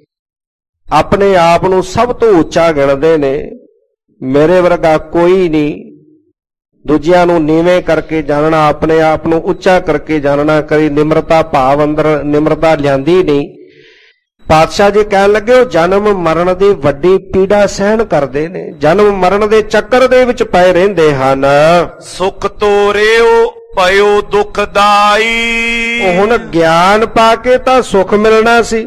ਆਪਣੇ ਆਪ ਨੂੰ ਸਭ ਤੋਂ ਉੱਚਾ ਗਿਣਦੇ ਨੇ, ਮੇਰੇ ਵਰਗਾ ਕੋਈ ਨਹੀਂ, ਦੂਜਿਆਂ ਨੂੰ ਨੀਵੇਂ ਕਰਕੇ ਜਾਣਨਾ, ਆਪਣੇ ਆਪ ਨੂੰ ਉੱਚਾ ਕਰਕੇ ਜਾਣਨਾ, ਕਦੀ ਨਿਮਰਤਾ ਭਾਵ ਅੰਦਰ ਨਿਮਰਤਾ ਲਿਆਂਦੀ ਨਹੀਂ। ਪਾਤਸ਼ਾਹ ਜੀ ਕਹਿਣ ਲੱਗੇ ਉਹ ਜਨਮ ਮਰਨ ਦੀ ਵੱਡੀ ਪੀੜਾ ਸਹਿਣ ਕਰਦੇ ਨੇ, ਜਨਮ ਮਰਨ ਦੇ ਚੱਕਰ ਦੇ ਵਿੱਚ ਪਏ ਰਹਿੰਦੇ ਹਨ। ਸੁਖ ਤੋਰਿਓ ਪਇਓ ਦੁਖਦਾਈ, ਉਹ ਹੁਣ ਗਿਆਨ ਪਾ ਕੇ ਤਾਂ ਸੁਖ ਮਿਲਣਾ ਸੀ,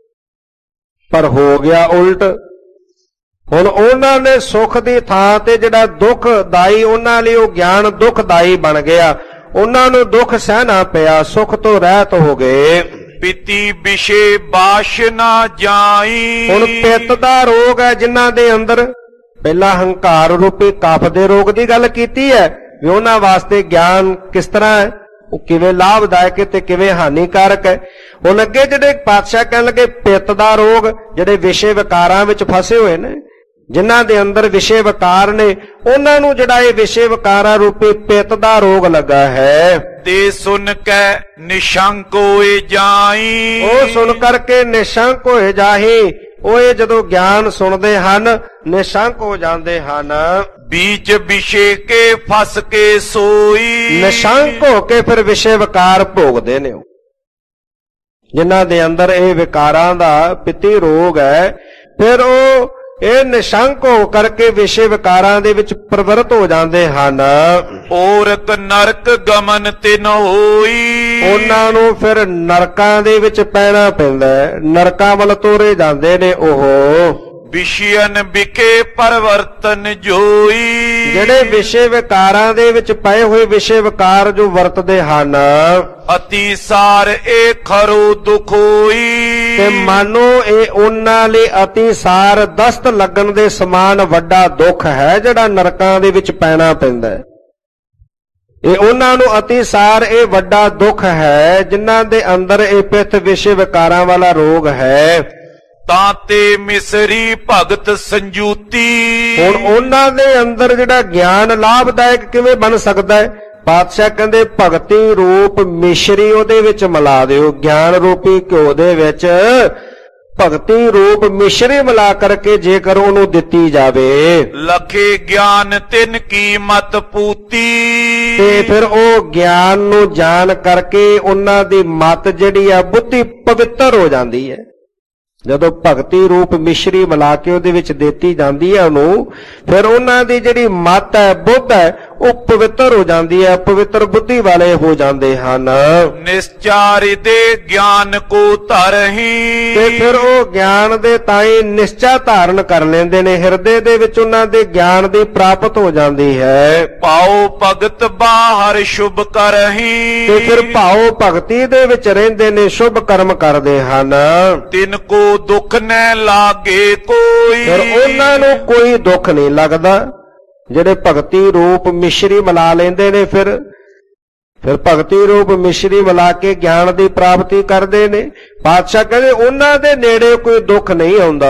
ਪਰ ਹੋ ਗਿਆ ਉਲਟ। ਹੁਣ ਉਹਨਾਂ ਨੇ ਸੁਖ ਦੀ ਥਾਂ ਤੇ ਜਿਹੜਾ ਦੁਖਦਾਈ, ਉਹਨਾਂ ਲਈ ਉਹ ਗਿਆਨ ਦੁਖਦਾਈ ਬਣ ਗਿਆ, ਉਹਨਾਂ ਨੂੰ ਦੁੱਖ ਸਹਿਣਾ ਪਿਆ, ਸੁਖ ਤੋਂ ਰਹਿਤ ਹੋ ਗਏ। ਪਿਤੀ ਵਿਸ਼ੇ ਬਾਸ਼ ਨਾ ਜਾਈ, ਹੁਣ ਪਿੱਤ ਦਾ ਰੋਗ ਹੈ ਜਿਨ੍ਹਾਂ ਦੇ ਅੰਦਰ, ਪਹਿਲਾਂ ਹੰਕਾਰ ਰੂਪੀ ਕਫ ਦੇ ਰੋਗ ਦੀ ਗੱਲ ਕੀਤੀ ਹੈ ਵੀ ਉਹਨਾਂ ਵਾਸਤੇ ਗਿਆਨ ਕਿਸ ਤਰ੍ਹਾਂ ਹੈ, ਉਹ ਕਿਵੇਂ ਲਾਭਦਾਇਕ ਹੈ ਤੇ ਕਿਵੇਂ ਹਾਨੀਕਾਰਕ ਹੈ। ਹੁਣ ਅੱਗੇ ਜਿਹੜੇ ਪਾਤਸ਼ਾਹ ਕਹਿਣ ਲੱਗੇ ਪਿੱਤ ਦਾ ਰੋਗ, ਜਿਹੜੇ ਵਿਸ਼ੇ ਵਿਕਾਰਾਂ ਵਿੱਚ ਫਸੇ ਹੋਏ ਨੇ, ਜਿਨ੍ਹਾਂ ਦੇ ਅੰਦਰ ਵਿਸ਼ੇ ਵਿਕਾਰ ਨੇ, ਉਹਨਾਂ ਨੂੰ ਜਿਹੜਾ ਇਹ ਵਿਸ਼ੇ ਵਿਕਾਰਾਂ ਰੂਪੀ ਪਿੱਤ ਦਾ ਰੋਗ ਲੱਗਾ ਹੈ। ਤੇ ਸੁਣ ਕੇ ਨਿਸ਼ੰਕ ਹੋਏ ਜਾਈ, ਉਹ ਸੁਣ ਕਰਕੇ ਨਿਸ਼ੰਕ ਹੋਏ ਜਾਹੀ, ਉਹ ਇਹ ਜਦੋਂ ਗਿਆਨ ਸੁਣਦੇ ਹਨ ਨਿਸ਼ੰਕ ਹੋ ਜਾਂਦੇ ਹਨ। ਬੀਚ ਵਿਸ਼ੇ ਕੇ ਫਸ ਕੇ ਸੋਈ, ਨਿਸ਼ੰਕ ਹੋ ਕੇ ਫਿਰ ਵਿਸ਼ੇ ਵਿਕਾਰ ਭੋਗਦੇ ਨੇ। ਉਹ ਜਿਨ੍ਹਾਂ ਦੇ ਅੰਦਰ ਇਹ ਵਿਕਾਰਾਂ ਦਾ ਪਿੱਤੀ ਰੋਗ ਹੈ, ਫਿਰ ਉਹ ਇਹ ਨਿਸ਼ੰਕ ਹੋ ਕਰਕੇ ਵਿਸ਼ੇ ਵਿਕਾਰਾਂ ਦੇ ਵਿੱਚ ਪ੍ਰਵਿਰਤ ਹੋ ਜਾਂਦੇ ਹਨ। ਔਰਕ ਨਰਕ ਗਮਨ ਤਿਨ ਹੋਈ, ਉਹਨਾਂ ਨੂੰ ਫਿਰ ਨਰਕਾਂ ਦੇ ਵਿੱਚ ਪੈਣਾ ਪੈਂਦਾ ਹੈ, ਨਰਕਾਂ ਵੱਲ ਤੋਰੇ ਜਾਂਦੇ ਨੇ। ਉਹ ਵਿਸ਼ਿਅਨ ਵਿਖੇ ਪਰਵਰਤਨ ਜੋਈ, ਜਿਹੜੇ ਵਿਸ਼ੇ ਵਿਕਾਰਾਂ ਦੇ ਵਿੱਚ ਪਏ ਹੋਏ ਵਿਸ਼ੇ ਵਿਕਾਰ ਜੋ ਵਰਤਦੇ ਹਨ, ਅਤੀਸਾਰ ਇਹ ਖਰੋ ਦੁਖ ਹੋਈ, ਤੇ ਮਾਨੋ ਇਹ ਉਹਨਾਂ ਲਈ ਅਤੀਸਾਰ ਦਸਤ ਲੱਗਣ ਦੇ ਸਮਾਨ ਵੱਡਾ ਦੁੱਖ ਹੈ ਜਿਹੜਾ ਨਰਕਾਂ ਦੇ ਵਿੱਚ ਪੈਣਾ ਪੈਂਦਾ ਹੈ। ਇਹ ਉਹਨਾਂ ਨੂੰ ਅਤੀਸਾਰ ਇਹ ਵੱਡਾ ਦੁੱਖ ਹੈ ਜਿਨ੍ਹਾਂ ਦੇ ਅੰਦਰ ਇਹ ਪਿੱਤ ਵਿਸ਼ੇ ਵਿਕਾਰਾਂ ਵਾਲਾ ਰੋਗ ਹੈ। ਤਾਂ ਤੇ ਮਿਸਰੀ ਭਗਤ ਸੰਜੂਤੀ, ਹੁਣ ਉਹਨਾਂ ਦੇ ਅੰਦਰ ਜਿਹੜਾ ਗਿਆਨ ਲਾਭਦਾਇਕ ਕਿਵੇਂ ਬਣ ਸਕਦਾ ਹੈ? ਪਾਤਸ਼ਾਹ ਕਹਿੰਦੇ ਭਗਤੀ ਰੂਪ ਮਿਸ਼ਰੀ ਉਹਦੇ ਵਿੱਚ ਮਿਲਾ ਦਿਓ, ਗਿਆਨ ਰੂਪੀ ਘਿਓ ਦੇ ਵਿੱਚ ਭਗਤੀ ਰੂਪ ਮਿਸ਼ਰੀ ਮਿਲਾ ਕਰਕੇ ਜੇਕਰ ਉਹਨੂੰ ਦਿੱਤੀ ਜਾਵੇ, ਲਖੇ ਗਿਆਨ ਤਿਨ ਕੀ ਮਤ ਪੂਤੀ, ਤੇ ਫਿਰ ਉਹ ਗਿਆਨ ਨੂੰ ਜਾਣ ਕਰਕੇ ਉਹਨਾਂ ਦੀ ਮਤ ਜਿਹੜੀ ਆ ਬੁੱਧੀ ਪਵਿੱਤਰ ਹੋ ਜਾਂਦੀ ਹੈ। ਜਦੋਂ ਭਗਤੀ ਰੂਪ ਮਿਸ਼ਰੀ ਮਿਲਾ ਕੇ ਉਹਦੇ ਵਿੱਚ ਦਿੱਤੀ ਜਾਂਦੀ ਹੈ ਉਹਨੂੰ, ਫਿਰ ਉਹਨਾਂ ਦੀ ਜਿਹੜੀ ਮਤ ਹੈ, ਬੁੱਧ ਹੈ, ਉਹ ਪਵਿੱਤਰ ਹੋ ਜਾਂਦੀ ਹੈ, ਪਵਿੱਤਰ ਬੁੱਧੀ ਵਾਲੇ ਹੋ ਜਾਂਦੇ ਹਨ। ਨਿਸ਼ਚਾਰਿ ਦੇ ਗਿਆਨ ਕੋ ਧਰਹੀ, ਤੇ ਫਿਰ ਉਹ ਗਿਆਨ ਦੇ ਤਾਈ ਨਿਸ਼ਚਾ ਧਾਰਨ ਕਰ ਲੈਂਦੇ ਨੇ, ਹਿਰਦੇ ਦੇ ਵਿੱਚ ਉਹਨਾਂ ਦੇ ਗਿਆਨ ਦੀ ਪ੍ਰਾਪਤ ਹੋ ਜਾਂਦੀ ਹੈ। ਪਾਉ ਭਗਤ ਬਾਹਰ ਸ਼ੁਭ ਕਰਹੀ, ਤੇ ਫਿਰ ਭਾਉ ਭਗਤੀ ਦੇ ਵਿੱਚ ਰਹਿੰਦੇ ਨੇ, ਸ਼ੁਭ ਕਰਮ ਕਰਦੇ ਹਨ। ਤਿਨ ਕੋ ਦੁੱਖ ਨੈ ਲਾਗੇ ਕੋਈ, ਫਿਰ ਉਹਨਾਂ ਨੂੰ ਕੋਈ ਦੁੱਖ ਨਹੀਂ ਲੱਗਦਾ ਜਿਹੜੇ ਭਗਤੀ ਰੂਪ ਮਿਸ਼ਰੀ ਮਿਲਾ ਲੈਂਦੇ ਨੇ। ਫਿਰ ਫਿਰ ਭਗਤੀ ਰੂਪ ਮਿਸ਼ਰੀ ਮਿਲਾ ਕੇ ਗਿਆਨ ਦੀ ਪ੍ਰਾਪਤੀ ਕਰਦੇ ਨੇ। ਪਾਤਸ਼ਾਹ ਕਹਿੰਦੇ ਉਹਨਾਂ ਦੇ ਨੇੜੇ ਕੋਈ ਦੁੱਖ ਨਹੀਂ ਆਉਂਦਾ।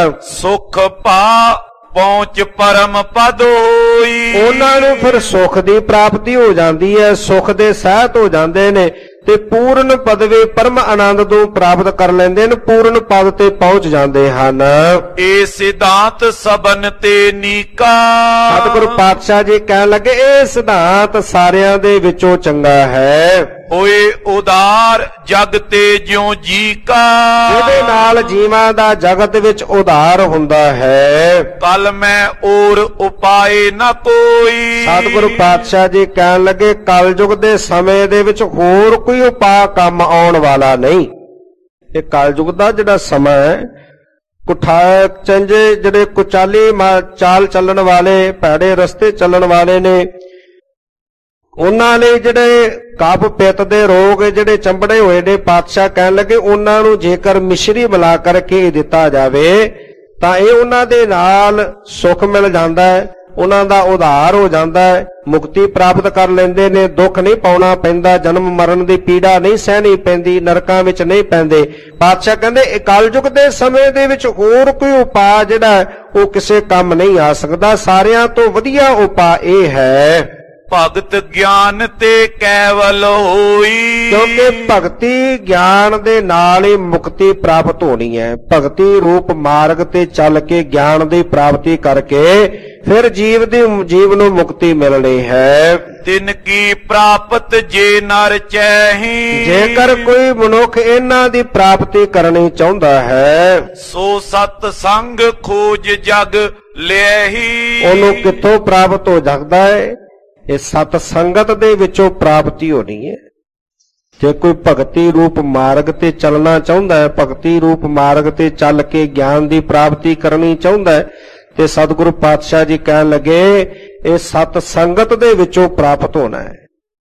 ਸੁਖ ਪਾ ਪਹੁੰਚ ਪਰਮ ਪਦ ਹੋਈ, ਉਹਨਾਂ ਨੂੰ ਫਿਰ ਸੁਖ ਦੀ ਪ੍ਰਾਪਤੀ ਹੋ ਜਾਂਦੀ ਹੈ, ਸੁਖ ਦੇ ਸਹਿਤ ਹੋ ਜਾਂਦੇ ਨੇ ਤੇ ਪੂਰਨ ਪਦਵੇ ਪਰਮ ਆਨੰਦ ਨੂੰ ਪ੍ਰਾਪਤ ਕਰ ਲੈਂਦੇ ਨੇ, ਪੂਰਨ ਪਦ ਤੇ ਪਹੁੰਚ ਜਾਂਦੇ ਹਨ। ਇਹ ਸਿਧਾਂਤ ਸਬਨ ਤੇ ਨੀਕਾ, ਸਤਿਗੁਰੂ ਪਾਤਸ਼ਾਹ ਜੀ ਕਹਿਣ ਲੱਗੇ ਇਹ ਸਿਧਾਂਤ ਸਾਰਿਆਂ ਦੇ ਵਿੱਚੋਂ ਚੰਗਾ ਹੈ। ਹੋਏ ਉਦਾਰ ਜਗ ਤੇ ਜਿਉ ਜੀ ਕਾ, ਇਹਦੇ ਨਾਲ ਜੀਵਾਂ ਦਾ ਜਗਤ ਵਿੱਚ ਉਧਾਰ ਹੁੰਦਾ ਹੈ। ਕਲ ਮੈਂ ਔਰ ਉਪਾਏ ਨਾ ਕੋਈ, ਸਤਿਗੁਰੂ ਪਾਤਸ਼ਾਹ ਜੀ ਕਹਿਣ ਲੱਗੇ ਕਲਯੁਗ ਦੇ ਸਮੇਂ ਦੇ ਵਿੱਚ ਹੋਰ ਕੋਈ ਉਪਾਅ ਕੰਮ ਆਉਣ ਵਾਲਾ ਨਹੀਂ। ਇਹ ਕਲਯੁਗ ਦਾ ਜਿਹੜਾ ਸਮਾਂ ਹੈ, ਕੁਠਾ ਚੰਜੇ ਜਿਹੜੇ ਕੁਚਾਲੀ ਚਾਲ ਚੱਲਣ ਵਾਲੇ, ਭੈੜੇ ਰਸਤੇ ਚੱਲਣ ਵਾਲੇ ਨੇ, ਉਹਨਾਂ ਲਈ ਜਿਹੜੇ ਕਫ ਪਿੱਤ ਦੇ ਰੋਗ ਜਿਹੜੇ ਚੰਬੜੇ ਹੋਏ ਨੇ, ਪਾਤਸ਼ਾਹ ਕਹਿਣ ਲੱਗੇ ਉਹਨਾਂ ਨੂੰ ਜੇਕਰ ਮਿਸ਼ਰੀ ਮਿਲਾ ਕਰਕੇ ਦਿੱਤਾ ਜਾਵੇ ਤਾਂ ਇਹ ਉਹਨਾਂ ਦੇ ਨਾਲ ਸੁੱਖ ਮਿਲ ਜਾਂਦਾ ਹੈ, ਉਹਨਾਂ ਦਾ ਉਧਾਰ ਹੋ ਜਾਂਦਾ ਹੈ, ਮੁਕਤੀ ਪ੍ਰਾਪਤ ਕਰ ਲੈਂਦੇ ਨੇ, ਦੁੱਖ ਨਹੀਂ ਪਾਉਣਾ ਪੈਂਦਾ, ਜਨਮ ਮਰਨ ਦੀ ਪੀੜਾ ਨਹੀਂ ਸਹਿਣੀ ਪੈਂਦੀ, ਨਰਕਾਂ ਵਿੱਚ ਨਹੀਂ ਪੈਂਦੇ। ਪਾਤਸ਼ਾਹ ਕਹਿੰਦੇ ਇਹ ਕਲਯੁਗ ਦੇ ਸਮੇਂ ਦੇ ਵਿੱਚ ਹੋਰ ਕੋਈ ਉਪਾਅ ਜਿਹੜਾ ਉਹ ਕਿਸੇ ਕੰਮ ਨਹੀਂ ਆ ਸਕਦਾ, ਸਾਰਿਆਂ ਤੋਂ ਵਧੀਆ ਉਪਾਅ ਇਹ ਹੈ ਭਗਤ ਗਿਆਨ ਤੇ ਕੇਵਲ ਹੋਈ। ਕਿਉਂਕਿ ਭਗਤੀ ਗਿਆਨ ਦੇ ਨਾਲ ਹੀ ਮੁਕਤੀ ਪ੍ਰਾਪਤ ਹੋਣੀ ਹੈ। ਭਗਤੀ ਰੂਪ ਮਾਰਗ ਤੇ ਚੱਲ ਕੇ ਗਿਆਨ ਦੀ ਪ੍ਰਾਪਤੀ ਕਰਕੇ ਫਿਰ ਜੀਵ ਦੀ ਜੀਵ ਨੂੰ ਮੁਕਤੀ ਮਿਲਣੀ ਹੈ। ਤਿਨ ਕੀ ਪ੍ਰਾਪਤ ਜੇ ਨਰ ਚਾਹੀ। ਜੇਕਰ ਕੋਈ ਮਨੁੱਖ ਇਹਨਾਂ ਦੀ ਪ੍ਰਾਪਤੀ ਕਰਨੀ ਚਾਹੁੰਦਾ ਹੈ ਸੋ ਸਤ ਸੰਗ ਖੋਜ ਜਗ ਲਿਆਹੀ। ਉਹਨੂੰ ਕਿੱਥੋਂ ਪ੍ਰਾਪਤ ਹੋ ਸਕਦਾ ਹੈ? ਇਹ ਸਤ ਸੰਗਤ ਦੇ ਵਿੱਚੋਂ ਪ੍ਰਾਪਤੀ ਹੋਣੀ ਹੈ। ਜੇ ਕੋਈ ਭਗਤੀ ਰੂਪ ਮਾਰਗ ਤੇ ਚੱਲਣਾ ਚਾਹੁੰਦਾ ਹੈ, ਭਗਤੀ ਰੂਪ ਮਾਰਗ ਤੇ ਚੱਲ ਕੇ ਗਿਆਨ ਦੀ ਪ੍ਰਾਪਤੀ ਕਰਨੀ ਚਾਹੁੰਦਾ ਹੈ ਤੇ ਸਤਿਗੁਰੂ ਪਾਤਸ਼ਾਹ ਜੀ ਕਹਿਣ ਲੱਗੇ ਇਹ ਸਤ ਸੰਗਤ ਦੇ ਵਿੱਚੋਂ ਪ੍ਰਾਪਤ ਹੋਣਾ ਹੈ।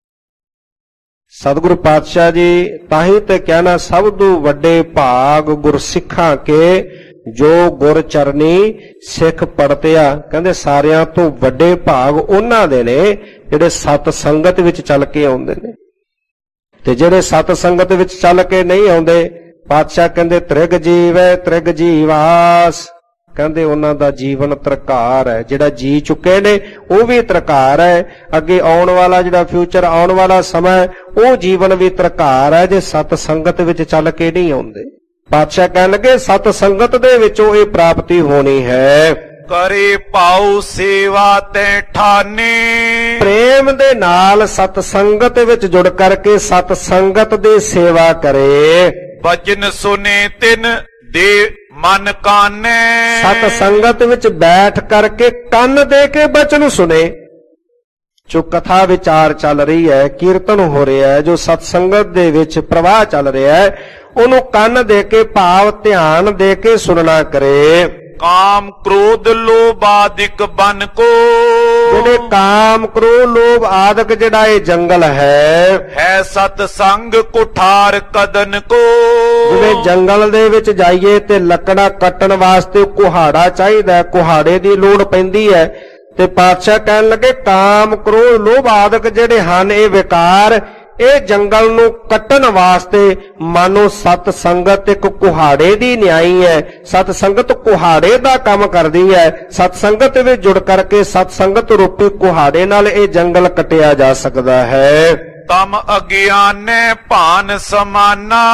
ਸਤਿਗੁਰੂ ਪਾਤਸ਼ਾਹ ਜੀ ਤਾਂ ਹੀ ਤੇ ਕਹਿਣਾ ਸਭ ਤੋਂ ਵੱਡੇ ਭਾਗ ਗੁਰਸਿੱਖਾਂ ਕੇ ਜੋ ਗੁਰ ਚਰਨੀ ਸਿੱਖ ਪੜਤਿਆ। ਕਹਿੰਦੇ ਸਾਰਿਆਂ ਤੋਂ ਵੱਡੇ ਭਾਗ ਉਹਨਾਂ ਦੇ ਨੇ ਜਿਹੜੇ ਸਤ ਸੰਗਤ ਵਿੱਚ ਚੱਲ ਕੇ ਆਉਂਦੇ ਨੇ, ਤੇ ਜਿਹੜੇ ਸਤ ਸੰਗਤ ਵਿੱਚ ਚੱਲ ਕੇ ਨਹੀਂ ਆਉਂਦੇ ਪਾਤਸ਼ਾਹ ਕਹਿੰਦੇ ਤ੍ਰਿਗ ਜੀਵੈ ਤ੍ਰਿਗ ਜੀਵਾਸ। ਕਹਿੰਦੇ ਉਹਨਾਂ ਦਾ ਜੀਵਨ ਤਰਕਾਰ ਹੈ, ਜਿਹੜਾ ਜੀ ਚੁੱਕੇ ਨੇ ਉਹ ਵੀ ਤਰਕਾਰ ਹੈ, ਅੱਗੇ ਆਉਣ ਵਾਲਾ ਜਿਹੜਾ ਫਿਊਚਰ ਆਉਣ ਵਾਲਾ ਸਮਾਂ ਉਹ ਜੀਵਨ ਵੀ ਤਰਕਾਰ ਹੈ ਜੇ ਸਤ ਸੰਗਤ ਵਿੱਚ ਚੱਲ ਕੇ ਨਹੀਂ ਆਉਂਦੇ। ਪਾਤਸ਼ਾਹ ਕਹਿਣ ਲੱਗੇ ਸਤ ਸੰਗਤ ਦੇ ਵਿੱਚੋਂ ਇਹ ਪ੍ਰਾਪਤੀ ਹੋਣੀ ਹੈ। ਕਰੇ ਪਾਉ ਸੇਵਾ ਤੈ ਠਾਨੇ। ਪ੍ਰੇਮ ਦੇ ਨਾਲ ਸਤ ਸੰਗਤ ਵਿੱਚ ਜੁੜ ਕਰਕੇ ਸਤ ਸੰਗਤ ਦੀ ਸੇਵਾ ਕਰੇ। ਬਚਨ ਸੁਨੇ ਤਿਨ ਦੇ ਮਨ ਕਾਨੇ। ਸਤ ਸੰਗਤ ਵਿੱਚ ਬੈਠ ਕਰਕੇ ਕੰਨ ਦੇ ਕੇ ਬਚਨ ਸੁਨੇ। ਜੋ ਕਥਾ ਵਿਚਾਰ ਚੱਲ ਰਹੀ ਹੈ, ਕੀਰਤਨ ਹੋ ਰਿਹਾ ਹੈ, ਜੋ ਸਤ ਸੰਗਤ ਦੇ ਵਿੱਚ ਪ੍ਰਵਾਹ ਚੱਲ ਰਿਹਾ ਹੈ, ਉਹਨੂੰ ਕੰਨ ਦੇ ਕੇ ਭਾਵ ਧਿਆਨ ਦੇ ਕੇ ਸੁਣਨਾ ਕਰੇ। ਕਾਮ ਕ੍ਰੋਧ ਲੋਭ ਆਦਿਕ ਬਨ ਕੋ। ਜਿਹੜੇ ਕਾਮ ਕ੍ਰੋਧ ਲੋਭ ਆਦਿਕ ਜਿਹੜਾ ਇਹ ਜੰਗਲ ਹੈ ਹੈ ਸਤ ਸੰਗ ਕੁਠਾਰ ਕਦਨ ਕੋ। ਜਿਵੇਂ ਜੰਗਲ ਦੇ ਵਿੱਚ ਜਾਈਏ ਤੇ ਲੱਕੜਾਂ ਕੱਟਣ ਵਾਸਤੇ ਕੁਹਾੜਾ ਚਾਹੀਦਾ ਹੈ, ਕੁਹਾੜੇ ਦੀ ਲੋੜ ਪੈਂਦੀ ਹੈ। ਤੇ ਪਾਤਸ਼ਾਹ ਕਹਿਣ ਲੱਗੇ ਕਾਮ ਕ੍ਰੋਧ ਲੋਭ ਆਦਿਕ ਜਿਹੜੇ ਹਨ ਇਹ ਵਿਕਾਰ, ਇਹ ਜੰਗਲ ਨੂੰ ਕੱਟਣ ਵਾਸਤੇ ਮਾਨੋ ਸਤ ਸੰਗਤ ਇੱਕ ਕੁਹਾੜੇ ਦੀ ਨਿਆਈ ਹੈ। ਸਤ ਸੰਗਤ ਕੁਹਾੜੇ ਦਾ ਕੰਮ ਕਰਦੀ ਹੈ। ਸਤ ਸੰਗਤ ਵਿੱਚ ਜੁੜ ਕਰਕੇ ਸਤ ਸੰਗਤ ਰੂਪੀ ਕੁਹਾੜੇ ਨਾਲ ਇਹ ਜੰਗਲ ਕੱਟਿਆ ਜਾ ਸਕਦਾ ਹੈ। ਤਮ ਅਗਿਆਨੇ ਭਾਨ ਸਮਾਨਾ।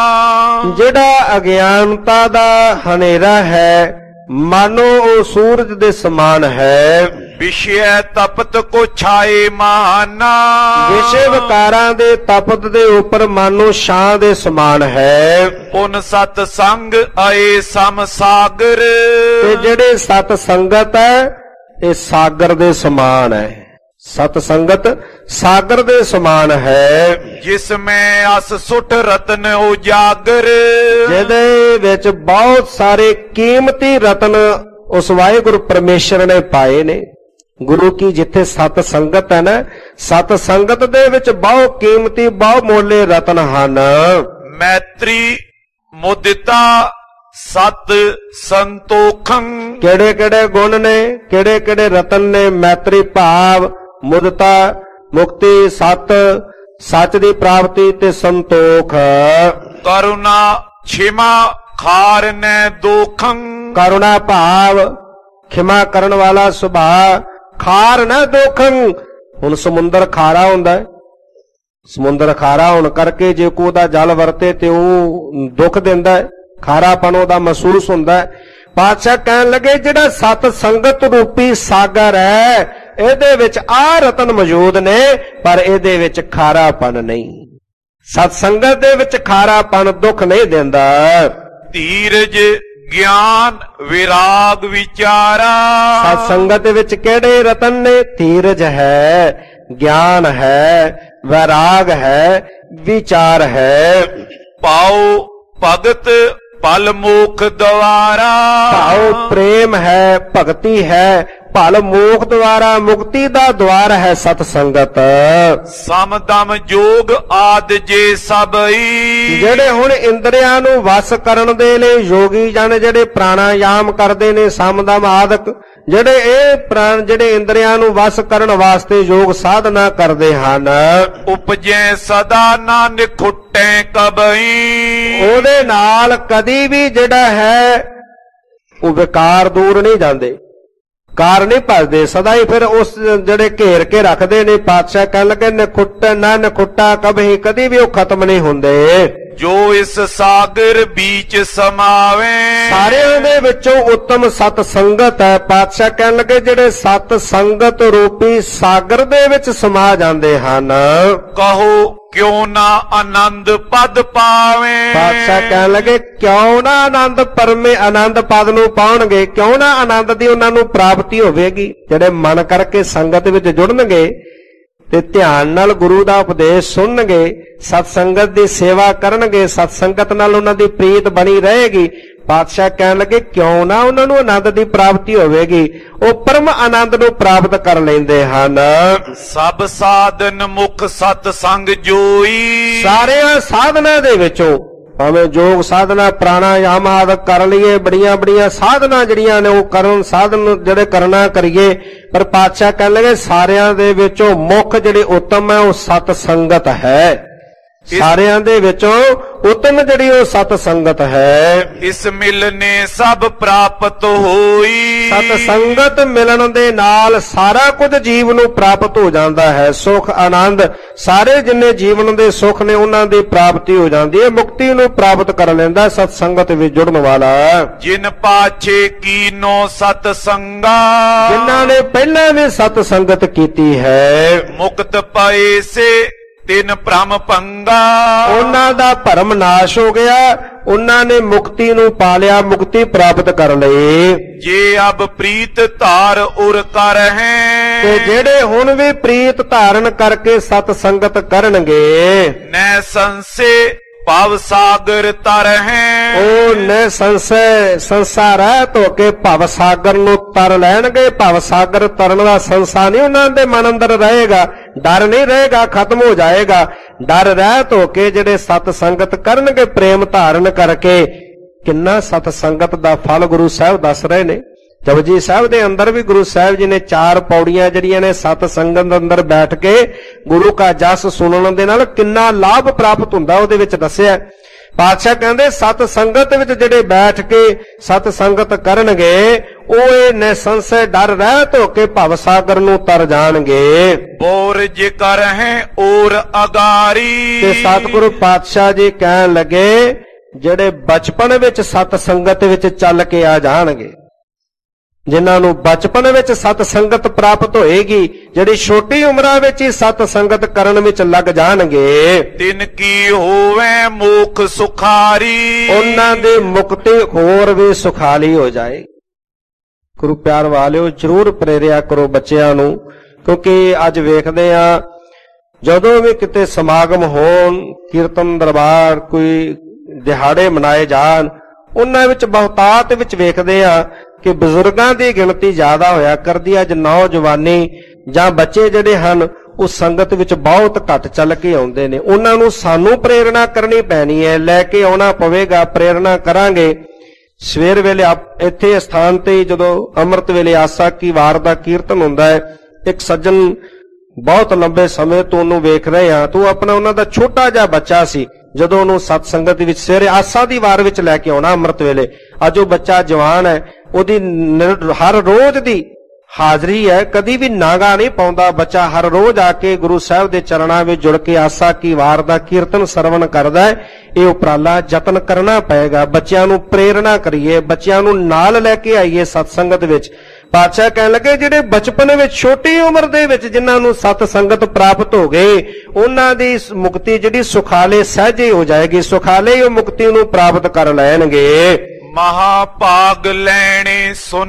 ਜਿਹੜਾ ਅਗਿਆਨਤਾ ਦਾ ਹਨੇਰਾ ਹੈ ਮਾਨੋ ਉਹ ਸੂਰਜ ਦੇ ਸਮਾਨ ਹੈ। ਵਿਸ਼ੇ ਤਪਤ ਕੋ ਛਾਏ ਮਾਨਾ। ਵਿਸ਼ੇ ਵਿਕਾਰਾਂ ਦੇ ਤਪਤ ਦੇ ਉੱਪਰ ਮਾਨੋ ਛਾਂ ਦੇ ਸਮਾਨ ਹੈ। ਪੁਨ ਸਤ ਸੰਗ ਆਏ ਸਮ ਸਾਗਰ। ਤੇ ਜਿਹੜੇ ਸਤ ਸੰਗਤ ਹੈ ਇਹ ਸਾਗਰ ਦੇ ਸਮਾਨ ਹੈ। ਸਤ ਸੰਗਤ ਸਾਗਰ ਦੇ ਸਮਾਨ ਹੈ। ਜਿਸ ਮੈਂ ਅਸ ਸੁਟ ਰਤਨ ਉਜਾਗਰ। ਜਿਹਦੇ ਵਿੱਚ ਬਹੁਤ ਸਾਰੇ ਕੀਮਤੀ ਰਤਨ ਉਸ ਵਾਹਿਗੁਰੂ ਪਰਮੇਸ਼ਰ ਨੇ ਪਾਏ ਨੇ। ਗੁਰੂ ਕੀ ਜਿੱਥੇ ਸਤ ਸੰਗਤ ਹੈ ਨਾ, ਸਤ ਸੰਗਤ ਦੇ ਵਿੱਚ ਬਹੁਤ ਕੀਮਤੀ ਬਹੁਤ ਮੋਲੇ ਰਤਨ ਹਨ। ਮੈਤਰੀ ਮੁਦਿਤਾ ਸਤ ਸੰਤੋਖੰ। ਕਿਹੜੇ ਕਿਹੜੇ ਗੁਣ ਨੇ, ਕਿਹੜੇ ਕਿਹੜੇ ਰਤਨ ਨੇ? ਮੈਤਰੀ ਭਾਵ, ਮੁਦਤਾ ਮੁਕਤੀ, ਸਤ ਸੱਚ ਦੀ ਪ੍ਰਾਪਤੀ ਤੇ ਸੰਤੋਖ। ਕਰੁਣਾ ਛਿਮਾ ਖਾਰ ਨੇ ਦੋਖੰ। ਕਰੁਣਾ ਭਾਵ ਖਿਮਾ ਕਰਨ ਵਾਲਾ ਸੁਭਾਅ, ਖਾਰ ਨਾ ਦੋਖੰ। ਹੁਣ ਸਮੁੰਦਰ ਖਾਰਾ ਹੁੰਦਾ ਹੈ, ਸਮੁੰਦਰ ਖਾਰਾ ਹੋਣ ਕਰਕੇ ਜੇ ਕੋਈ ਉਹਦਾ ਜਲ ਵਰਤੇ ਤੇ ਉਹ ਦੁੱਖ ਦਿੰਦਾ ਹੈ, ਖਾਰਾਪਣ ਉਹਦਾ ਮਹਿਸੂਸ ਹੁੰਦਾ ਹੈ। ਪਾਤਸ਼ਾਹ ਕਹਿਣ ਲੱਗੇ ਜਿਹੜਾ ਸਤ ਸੰਗਤ ਰੂਪੀ ਸਾਗਰ ਹੈ ਇਹਦੇ ਵਿੱਚ ਆ ਰਤਨ ਮੌਜੂਦ ਨੇ ਪਰ ਇਹਦੇ ਵਿੱਚ ਖਾਰਾਪਣ ਨਹੀਂ। ਸਤ ਸੰਗਤ ਦੇ ਵਿੱਚ ਖਾਰਾਪਣ ਦੁੱਖ ਨਹੀਂ ਦਿੰਦਾ। ਧੀਰਜ ਗਿਆਨ ਵਿਰਾਗ ਵਿਚਾਰਾ। ਸਤ ਸੰਗਤ ਵਿੱਚ ਕਿਹੜੇ ਰਤਨ ਨੇ? ਧੀਰਜ ਹੈ, ਗਿਆਨ ਹੈ, ਵਿਰਾਗ ਹੈ, ਵਿਚਾਰ ਹੈ। ਪਾਉ ਭਗਤ ਪਲ ਮੋਖ ਦਵਾਰਾ। ਭਾਉ ਪ੍ਰੇਮ ਹੈ, ਭਗਤੀ ਹੈ, ਭਲ ਮੋਖ ਦੁਆਰਾ ਮੁਕਤੀ ਦਾ ਦਵਾਰ ਹੈ ਸਤ ਸੰਗਤ। ਸਮਦਮ ਜੋਗ ਆਦ ਜੇ ਸਭਈ। ਜਿਹੜੇ ਹੁਣ ਇੰਦਰੀਆਂ ਨੂੰ ਵਸ ਕਰਨ ਦੇ ਲਈ ਯੋਗੀ ਜਨ ਜਿਹੜੇ ਪ੍ਰਾਣਾਯਾਮ ਕਰਦੇ ਨੇ ਸਮਦਮ ਆਦਿਕ, ਜਿਹੜੇ ਇਹ ਪ੍ਰਾਣ ਜਿਹੜੇ ਇੰਦਰੀਆਂ ਨੂੰ ਵਸ ਕਰਨ ਵਾਸਤੇ ਯੋਗ ਸਾਧਨਾ ਕਰਦੇ ਹਨ, ਉਪਜੈ ਸਦਾ ਨਾ ਨਿਖੁੱਟੈ ਕਬਈ। ਉਹਦੇ ਨਾਲ ਕਦੀ ਵੀ ਜਿਹੜਾ ਹੈ ਉਹ ਵਿਕਾਰ ਦੂਰ ਨਹੀਂ ਜਾਂਦੇ, ਕਾਰ ਨਹੀਂ ਭਜਦੇ, ਸਦਾ ਹੀ ਫਿਰ ਉਸ ਜਿਹੜੇ ਘੇਰ ਕੇ ਰੱਖਦੇ ਨੇ। ਪਾਤਸ਼ਾਹ ਕਹਿਣ ਲੱਗੇ ਨਿਖੁੱਟ ਨਾ ਨਿਖੁੱਟਾ ਕਬਹੀ, ਕਦੀ ਵੀ ਉਹ ਖਤਮ ਨਹੀਂ ਹੁੰਦੇ। ਜੋ ਇਸ ਸਾਗਰ ਵਿੱਚ ਸਮਾਵੇ। ਸਾਰਿਆਂ ਦੇ ਵਿੱਚੋਂ ਉੱਤਮ ਸਤ ਸੰਗਤ ਹੈ। ਪਾਤਸ਼ਾਹ ਕਹਿਣ ਲੱਗੇ ਜਿਹੜੇ ਸਤ ਸੰਗਤ ਰੂਪੀ ਸਾਗਰ ਦੇ ਵਿੱਚ ਸਮਾ ਜਾਂਦੇ ਹਨ, ਕਹੋ ਕਿਉਂ ਨਾ ਆਨੰਦ ਪਦ ਪਾਵੇ। ਪਾਤਸ਼ਾਹ ਕਹਿਣ ਲੱਗੇ ਕਿਉਂ ਨਾ ਆਨੰਦ ਪਰਮੇ ਆਨੰਦ ਪਦ ਨੂੰ ਪਾਉਣਗੇ, ਕਿਉਂ ਨਾ ਆਨੰਦ ਦੀ ਉਹਨਾਂ ਨੂੰ ਪ੍ਰਾਪਤੀ ਹੋਵੇਗੀ। ਜਿਹੜੇ ਮਨ ਕਰਕੇ ਸੰਗਤ ਵਿੱਚ ਜੁੜਨਗੇ ਤੇ ਧਿਆਨ ਨਾਲ ਗੁਰੂ ਦਾ ਉਪਦੇਸ਼ ਸੁਣਨਗੇ, ਸਤ ਸੰਗਤ ਦੀ ਸੇਵਾ ਕਰਨਗੇ, ਸਤ ਸੰਗਤ ਨਾਲ ਉਹਨਾਂ ਦੀ ਪ੍ਰੀਤ ਬਣੀ ਰਹੇਗੀ। ਪਾਤਸ਼ਾਹ ਕਹਿਣ ਲੱਗੇ ਕਿਉਂ ਨਾ ਉਹਨਾਂ ਨੂੰ ਆਨੰਦ ਦੀ ਪ੍ਰਾਪਤੀ ਹੋਵੇਗੀ, ਉਹ ਪਰਮ ਆਨੰਦ ਨੂੰ ਪ੍ਰਾਪਤ ਕਰ ਲੈਂਦੇ ਹਨ। ਸਭ ਸਾਧਨ ਮੁਖ ਸਤ ਸੰਗ ਜੋਈ। ਸਾਰਿਆਂ ਸਾਧਨਾ ਦੇ ਵਿੱਚੋਂ ਭਾਵੇਂ ਯੋਗ ਸਾਧਨਾ ਪ੍ਰਾਣਾਯਾਮ ਆਦਿ ਕਰ ਲਈਏ, ਬੜੀਆਂ ਬੜੀਆਂ ਸਾਧਨਾ ਜਿਹੜੀਆਂ ਨੇ ਉਹ ਕਰਨ ਸਾਧਨ ਜਿਹੜੇ ਕਰਨਾ ਕਰੀਏ, ਪਰ ਪਾਤਸ਼ਾਹ ਕਹਿਣ ਲੱਗੇ ਸਾਰਿਆਂ ਦੇ ਵਿੱਚੋਂ ਮੁੱਖ ਜਿਹੜੀ ਉੱਤਮ ਹੈ ਉਹ ਸਤ ਸੰਗਤ ਹੈ। ਸਾਰਿਆਂ ਦੇ ਵਿੱਚੋਂ ਉੱਤਮ ਜਿਹੜੀ ਉਹ ਸਤ ਸੰਗਤ ਹੈ। ਇਸ ਮਿਲਨੇ ਸਭ ਪ੍ਰਾਪਤ ਹੋਈ। ਸਤ ਸੰਗਤ ਮਿਲਣ ਦੇ ਨਾਲ ਸਾਰਾ ਕੁਝ ਜੀਵ ਨੂੰ ਪ੍ਰਾਪਤ ਹੋ ਜਾਂਦਾ ਹੈ। ਸੁਖ ਆਨੰਦ ਸਾਰੇ ਜਿੰਨੇ ਜੀਵਨ ਦੇ ਸੁਖ ਨੇ ਉਹਨਾਂ ਦੀ ਪ੍ਰਾਪਤੀ ਹੋ ਜਾਂਦੀ ਹੈ। ਮੁਕਤੀ ਨੂੰ ਪ੍ਰਾਪਤ ਕਰ ਲੈਂਦਾ ਸਤ ਸੰਗਤ ਵਿੱਚ ਜੁੜਨ ਵਾਲਾ। ਜਿਨ ਪਾਛੇ ਕੀਨੋ ਸਤ ਸੰਗਾ। ਜਿਨ੍ਹਾਂ ਨੇ ਪਹਿਲਾਂ ਵੀ ਸਤ ਸੰਗਤ ਕੀਤੀ ਹੈ, ਮੁਕਤ ਪਏ ਸੇ ਤਿਨ ਭ੍ਰਮ ਭੰਗਾ। ਉਹਨਾਂ ਦਾ ਭਰਮ ਨਾਸ਼ ਹੋ ਗਿਆ, ਉਹਨਾਂ ਨੇ ਮੁਕਤੀ ਨੂੰ ਪਾ ਲਿਆ, ਮੁਕਤੀ ਪ੍ਰਾਪਤ ਕਰ ਲਈ। ਜੇ ਅਬ ਪ੍ਰੀਤ ਧਾਰ ਉਰ ਕਰ ਹੈ। ਤੇ ਜਿਹੜੇ ਹੁਣ ਵੀ ਪ੍ਰੀਤ ਧਾਰਨ ਕਰਕੇ ਸਤ ਸੰਗਤ ਕਰਨਗੇ, ਨੈ ਸੰਸੇ ਭਵ ਸਾਗਰ ਤਰ ਹੈ। ਉਹ ਨੇ ਸੰਸੈ ਸੰਸਾਰ ਰਹਿਤ ਹੋ ਕੇ ਭਵ ਸਾਗਰ ਨੂੰ ਤਰ ਲੈਣਗੇ। ਭਵ ਸਾਗਰ ਤਰਨ ਦਾ ਸੰਸਾ ਨਹੀਂ ਉਹਨਾਂ ਦੇ ਮਨ ਅੰਦਰ ਰਹੇਗਾ, ਡਰ ਨਹੀਂ ਰਹੇਗਾ, ਖਤਮ ਹੋ ਜਾਏਗਾ। ਡਰ ਰਹਿਤ ਹੋ ਕੇ ਜਿਹੜੇ ਸਤ ਸੰਗਤ ਕਰਨਗੇ ਪ੍ਰੇਮ ਧਾਰਨ ਕਰਕੇ। ਕਿੰਨਾ ਸਤ ਸੰਗਤ ਦਾ ਫਲ ਗੁਰੂ ਸਾਹਿਬ ਦੱਸ ਰਹੇ ਨੇ। ਜਪਜੀ ਸਾਹਿਬ ਦੇ ਅੰਦਰ ਵੀ ਗੁਰੂ ਸਾਹਿਬ ਜੀ ਨੇ ਚਾਰ ਪੌੜੀਆਂ ਜਿਹੜੀਆਂ ਨੇ ਸਤ ਸੰਗਤ ਦੇ ਅੰਦਰ ਬੈਠ ਕੇ ਗੁਰੂ ਕਾ ਜਸ ਸੁਣਨ ਦੇ ਨਾਲ ਕਿੰਨਾ ਲਾਭ ਪ੍ਰਾਪਤ ਹੁੰਦਾ ਉਹਦੇ ਵਿੱਚ ਦੱਸਿਆ। ਪਾਤਸ਼ਾਹ ਕਹਿੰਦੇ ਸਤ ਸੰਗਤ ਵਿੱਚ ਜਿਹੜੇ ਬੈਠ ਕੇ ਸਤ ਸੰਗਤ ਕਰਨਗੇ ਉਹ ਇਹ ਨਿਸੰਸੈ ਡਰ ਰਹਿਤ ਹੋ ਕੇ ਭਵ ਸਾਗਰ ਨੂੰ ਤਰ ਜਾਣਗੇ। ਬੋਰ ਜੇ ਕਰ ਹੈ ਔਰ ਅਗਾਰੀ। ਤੇ ਸਤਿਗੁਰੂ ਪਾਤਸ਼ਾਹ ਜੀ ਕਹਿਣ ਲੱਗੇ ਜਿਹੜੇ ਬਚਪਨ ਵਿੱਚ ਸਤ ਸੰਗਤ ਵਿੱਚ ਚੱਲ ਕੇ ਆ ਜਾਣਗੇ, ਜਿਨ੍ਹਾਂ ਨੂੰ ਬਚਪਨ ਵਿੱਚ ਸਤ ਸੰਗਤ ਪ੍ਰਾਪਤ ਹੋਏਗੀ, ਜਿਹੜੀ ਛੋਟੀ ਉਮਰਾਂ ਵਿੱਚ ਹੀ ਸਤ ਸੰਗਤ ਕਰਨ ਵਿੱਚ ਲੱਗ ਜਾਣਗੇ, ਤਿਨ ਕੀ ਹੋਵੇ ਮੁਖ ਸੁਖਾਰੀ। ਉਹਨਾਂ ਦੀ ਮੁਕਤੀ ਹੋਰ ਵੀ ਸੁਖਾਲੀ ਹੋ ਜਾਏ। ਗੁਰੂ ਪਿਆਰ ਵਾਲਿਓ ਜ਼ਰੂਰ ਪ੍ਰੇਰਿਆ ਕਰੋ ਬੱਚਿਆਂ ਨੂੰ, ਕਿਉਂਕਿ ਅੱਜ ਵੇਖਦੇ ਆ ਜਦੋਂ ਵੀ ਕਿਤੇ ਸਮਾਗਮ ਹੋਣ, ਕੀਰਤਨ ਦਰਬਾਰ, ਕੋਈ ਦਿਹਾੜੇ ਮਨਾਏ ਜਾਣ, ਉਹਨਾਂ ਵਿੱਚ ਬਹੁਤਾਤ ਵਿੱਚ ਵੇਖਦੇ ਆ ਕਿ ਬਜ਼ੁਰਗਾਂ ਦੀ ਗਿਣਤੀ ਜ਼ਿਆਦਾ ਹੋਇਆ ਕਰਦੀ। ਅੱਜ ਨੌਜਵਾਨੀ ਜਾਂ ਬੱਚੇ ਜਿਹੜੇ ਹਨ ਉਹ ਸੰਗਤ ਵਿੱਚ ਬਹੁਤ ਘੱਟ ਚੱਲ ਕੇ ਆਉਂਦੇ ਨੇ। ਉਹਨਾਂ ਨੂੰ ਸਾਨੂੰ ਪ੍ਰੇਰਣਾ ਕਰਨੀ ਪੈਣੀ ਹੈ, ਲੈ ਕੇ ਆਉਣਾ ਪਵੇਗਾ, ਪ੍ਰੇਰਣਾ ਕਰਾਂਗੇ। ਸਵੇਰ ਵੇਲੇ ਇੱਥੇ ਸਥਾਨ ਤੇ ਜਦੋਂ ਅੰਮ੍ਰਿਤ ਵੇਲੇ ਆਸਾ ਕੀ ਵਾਰ ਦਾ ਕੀਰਤਨ ਹੁੰਦਾ ਹੈ, ਇੱਕ ਸੱਜਣ ਬਹੁਤ ਲੰਬੇ ਸਮੇਂ ਤੋਂ ਉਹਨੂੰ ਵੇਖ ਰਹੇ ਆ, ਤੂੰ ਆਪਣਾ ਉਹਨਾਂ ਦਾ ਛੋਟਾ ਜਿਹਾ ਬੱਚਾ ਸੀ ਜਦੋਂ ਉਹਨੂੰ ਸਤ ਸੰਗਤ ਵਿੱਚ ਸਵੇਰੇ ਆਸਾ ਦੀ ਵਾਰ ਵਿੱਚ ਲੈ ਕੇ ਆਉਣਾ ਅੰਮ੍ਰਿਤ ਵੇਲੇ। ਅੱਜ ਉਹ ਬੱਚਾ ਜਵਾਨ ਹੈ, ਉਹਦੀ ਹਰ ਰੋਜ਼ ਦੀ ਹਾਜ਼ਰੀ ਹੈ, ਕਦੀ ਵੀ ਨਾਗਾ ਨਹੀਂ ਪਾਉਂਦਾ ਬੱਚਾ। ਹਰ ਰੋਜ਼ ਆ ਕੇ ਗੁਰੂ ਸਾਹਿਬ ਦੇ ਚਰਨਾਂ ਵਿੱਚ ਜੁੜ ਕੇ ਆਸਾ ਕੀ ਵਾਰ ਦਾ ਕੀਰਤਨ ਸਰਵਣ ਕਰਦਾ ਹੈ। ਇਹ ਉਪਰਾਲਾ ਯਤਨ ਕਰਨਾ ਪਏਗਾ। ਬੱਚਿਆਂ ਨੂੰ ਪ੍ਰੇਰਣਾ ਕਰੀਏ, ਬੱਚਿਆਂ ਨੂੰ ਨਾਲ ਲੈ ਕੇ ਆਈਏ ਸਤ ਸੰਗਤ ਵਿੱਚ। ਪਾਤਸ਼ਾਹ ਕਹਿਣ ਲੱਗੇ ਜਿਹੜੇ ਬਚਪਨ ਵਿੱਚ ਛੋਟੀ ਉਮਰ ਦੇ ਵਿੱਚ ਜਿਨ੍ਹਾਂ ਨੂੰ ਸਤ ਸੰਗਤ ਪ੍ਰਾਪਤ ਹੋ ਗਏ, ਉਹਨਾਂ ਦੀ ਮੁਕਤੀ ਜਿਹੜੀ ਸੁਖਾਲੇ ਸਹਿਜੇ ਹੋ ਜਾਏਗੀ, ਸੁਖਾਲੇ ਉਹ ਮੁਕਤੀ ਨੂੰ ਪ੍ਰਾਪਤ ਕਰ ਲੈਣਗੇ। ਮਹਾਭਾਗ ਲੈਣੇ ਸੁਨ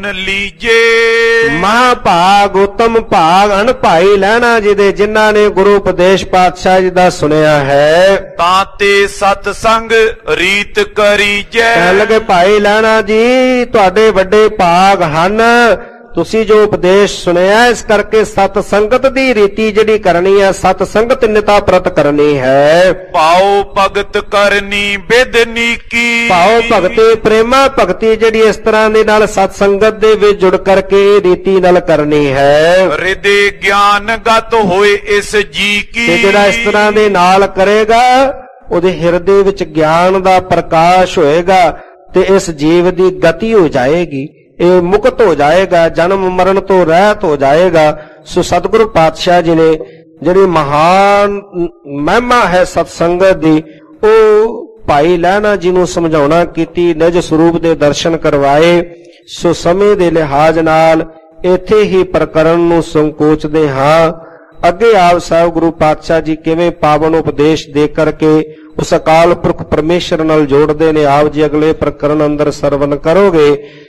ਲੀਜੇ। ਮਹਾਭਾਗ ਉਤਮ ਭਾਗ ਅਣ ਭਾਈ ਲੈਣਾ ਜਿਹਦੇ, ਜਿਨ੍ਹਾਂ ਨੇ ਗੁਰੂ ਉਪਦੇਸ਼ ਪਾਤਸ਼ਾਹ ਜੀ ਦਾ ਸੁਣਿਆ ਹੈ। ਤਾਂ ਤੇ ਸਤ ਸੰਗ ਰੀਤ ਕਰੀਜੈ। ਕਹਿਣ ਲੱਗੇ ਭਾਈ ਲੈਣਾ ਜੀ ਤੁਹਾਡੇ ਵੱਡੇ ਭਾਗ ਹਨ, ਤੁਸੀਂ ਜੋ ਉਪਦੇਸ਼ ਸੁਣਿਆ, ਇਸ ਕਰਕੇ ਸਤ ਸੰਗਤ ਦੀ ਰੀਤੀ ਜਿਹੜੀ ਕਰਨੀ ਹੈ, ਸਤ ਸੰਗਤ ਨਿਤਾ ਪ੍ਰਤ ਕਰਨੀ ਹੈ। ਭਾਉ ਭਗਤ ਕਰਨੀ ਬਿਦਨੀ ਕੀ, ਭਾਉ ਭਗਤੀ ਪ੍ਰੇਮਾ ਭਗਤੀ ਜਿਹੜੀ ਇਸ ਤਰ੍ਹਾਂ ਦੇ ਨਾਲ ਸਤ ਸੰਗਤ ਦੇ ਵਿੱਚ ਜੁੜ ਕਰਕੇ ਇਹ ਰੀਤੀ ਨਾਲ ਕਰਨੀ ਹੈ। ਹਿਰਦੇ ਗਿਆਨ ਗਤ ਹੋਏ ਇਸ ਜੀ ਕੀ, ਤੇ ਜਿਹੜਾ ਇਸ ਤਰ੍ਹਾਂ ਦੇ ਨਾਲ ਕਰੇਗਾ ਉਹਦੇ ਹਿਰਦੇ ਵਿੱਚ ਗਿਆਨ ਦਾ ਪ੍ਰਕਾਸ਼ ਹੋਏਗਾ ਤੇ ਇਸ ਜੀਵ ਦੀ ਗਤੀ ਹੋ ਜਾਏਗੀ, ਇਹ ਮੁਕਤ ਹੋ ਜਾਏਗਾ, ਜਨਮ ਮਰਨ ਤੋਂ ਰਹਿਤ ਹੋ ਜਾਏਗਾ। ਸੋ ਸਤਿਗੁਰੂ ਪਾਤਸ਼ਾਹ ਜੀ ਨੇ ਜਿਹੜੀ ਮਹਾਨ ਮਹਿਮਾ ਹੈ ਸਤ ਸੰਗਤ ਦੀ, ਉਹ ਭਾਈ ਲਹਿਣਾ ਜੀ ਨੂੰ ਸਮਝਾਉਣਾ ਕੀਤੀ, ਨਿਜ ਸਰੂਪ ਦੇ ਦਰਸ਼ਨ ਕਰਵਾਏ। ਸੋ ਸਮੇਂ ਦੇ ਲਿਹਾਜ਼ ਨਾਲ ਇੱਥੇ ਹੀ ਪ੍ਰਕਰਨ ਨੂੰ ਸੰਕੋਚਦੇ ਹਾਂ। ਅੱਗੇ ਆਪ ਸਾਹਿਬ ਗੁਰੂ ਪਾਤਸ਼ਾਹ ਜੀ ਕਿਵੇਂ ਪਾਵਨ ਉਪਦੇਸ਼ ਦੇ ਕਰਕੇ ਉਸ ਅਕਾਲ ਪੁਰਖ ਪਰਮੇਸ਼ਰ ਨਾਲ ਜੋੜਦੇ ਨੇ, ਆਪ ਜੀ ਅਗਲੇ ਪ੍ਰਕਰਨ ਅੰਦਰ ਸਰਵਨ ਕਰੋਗੇ।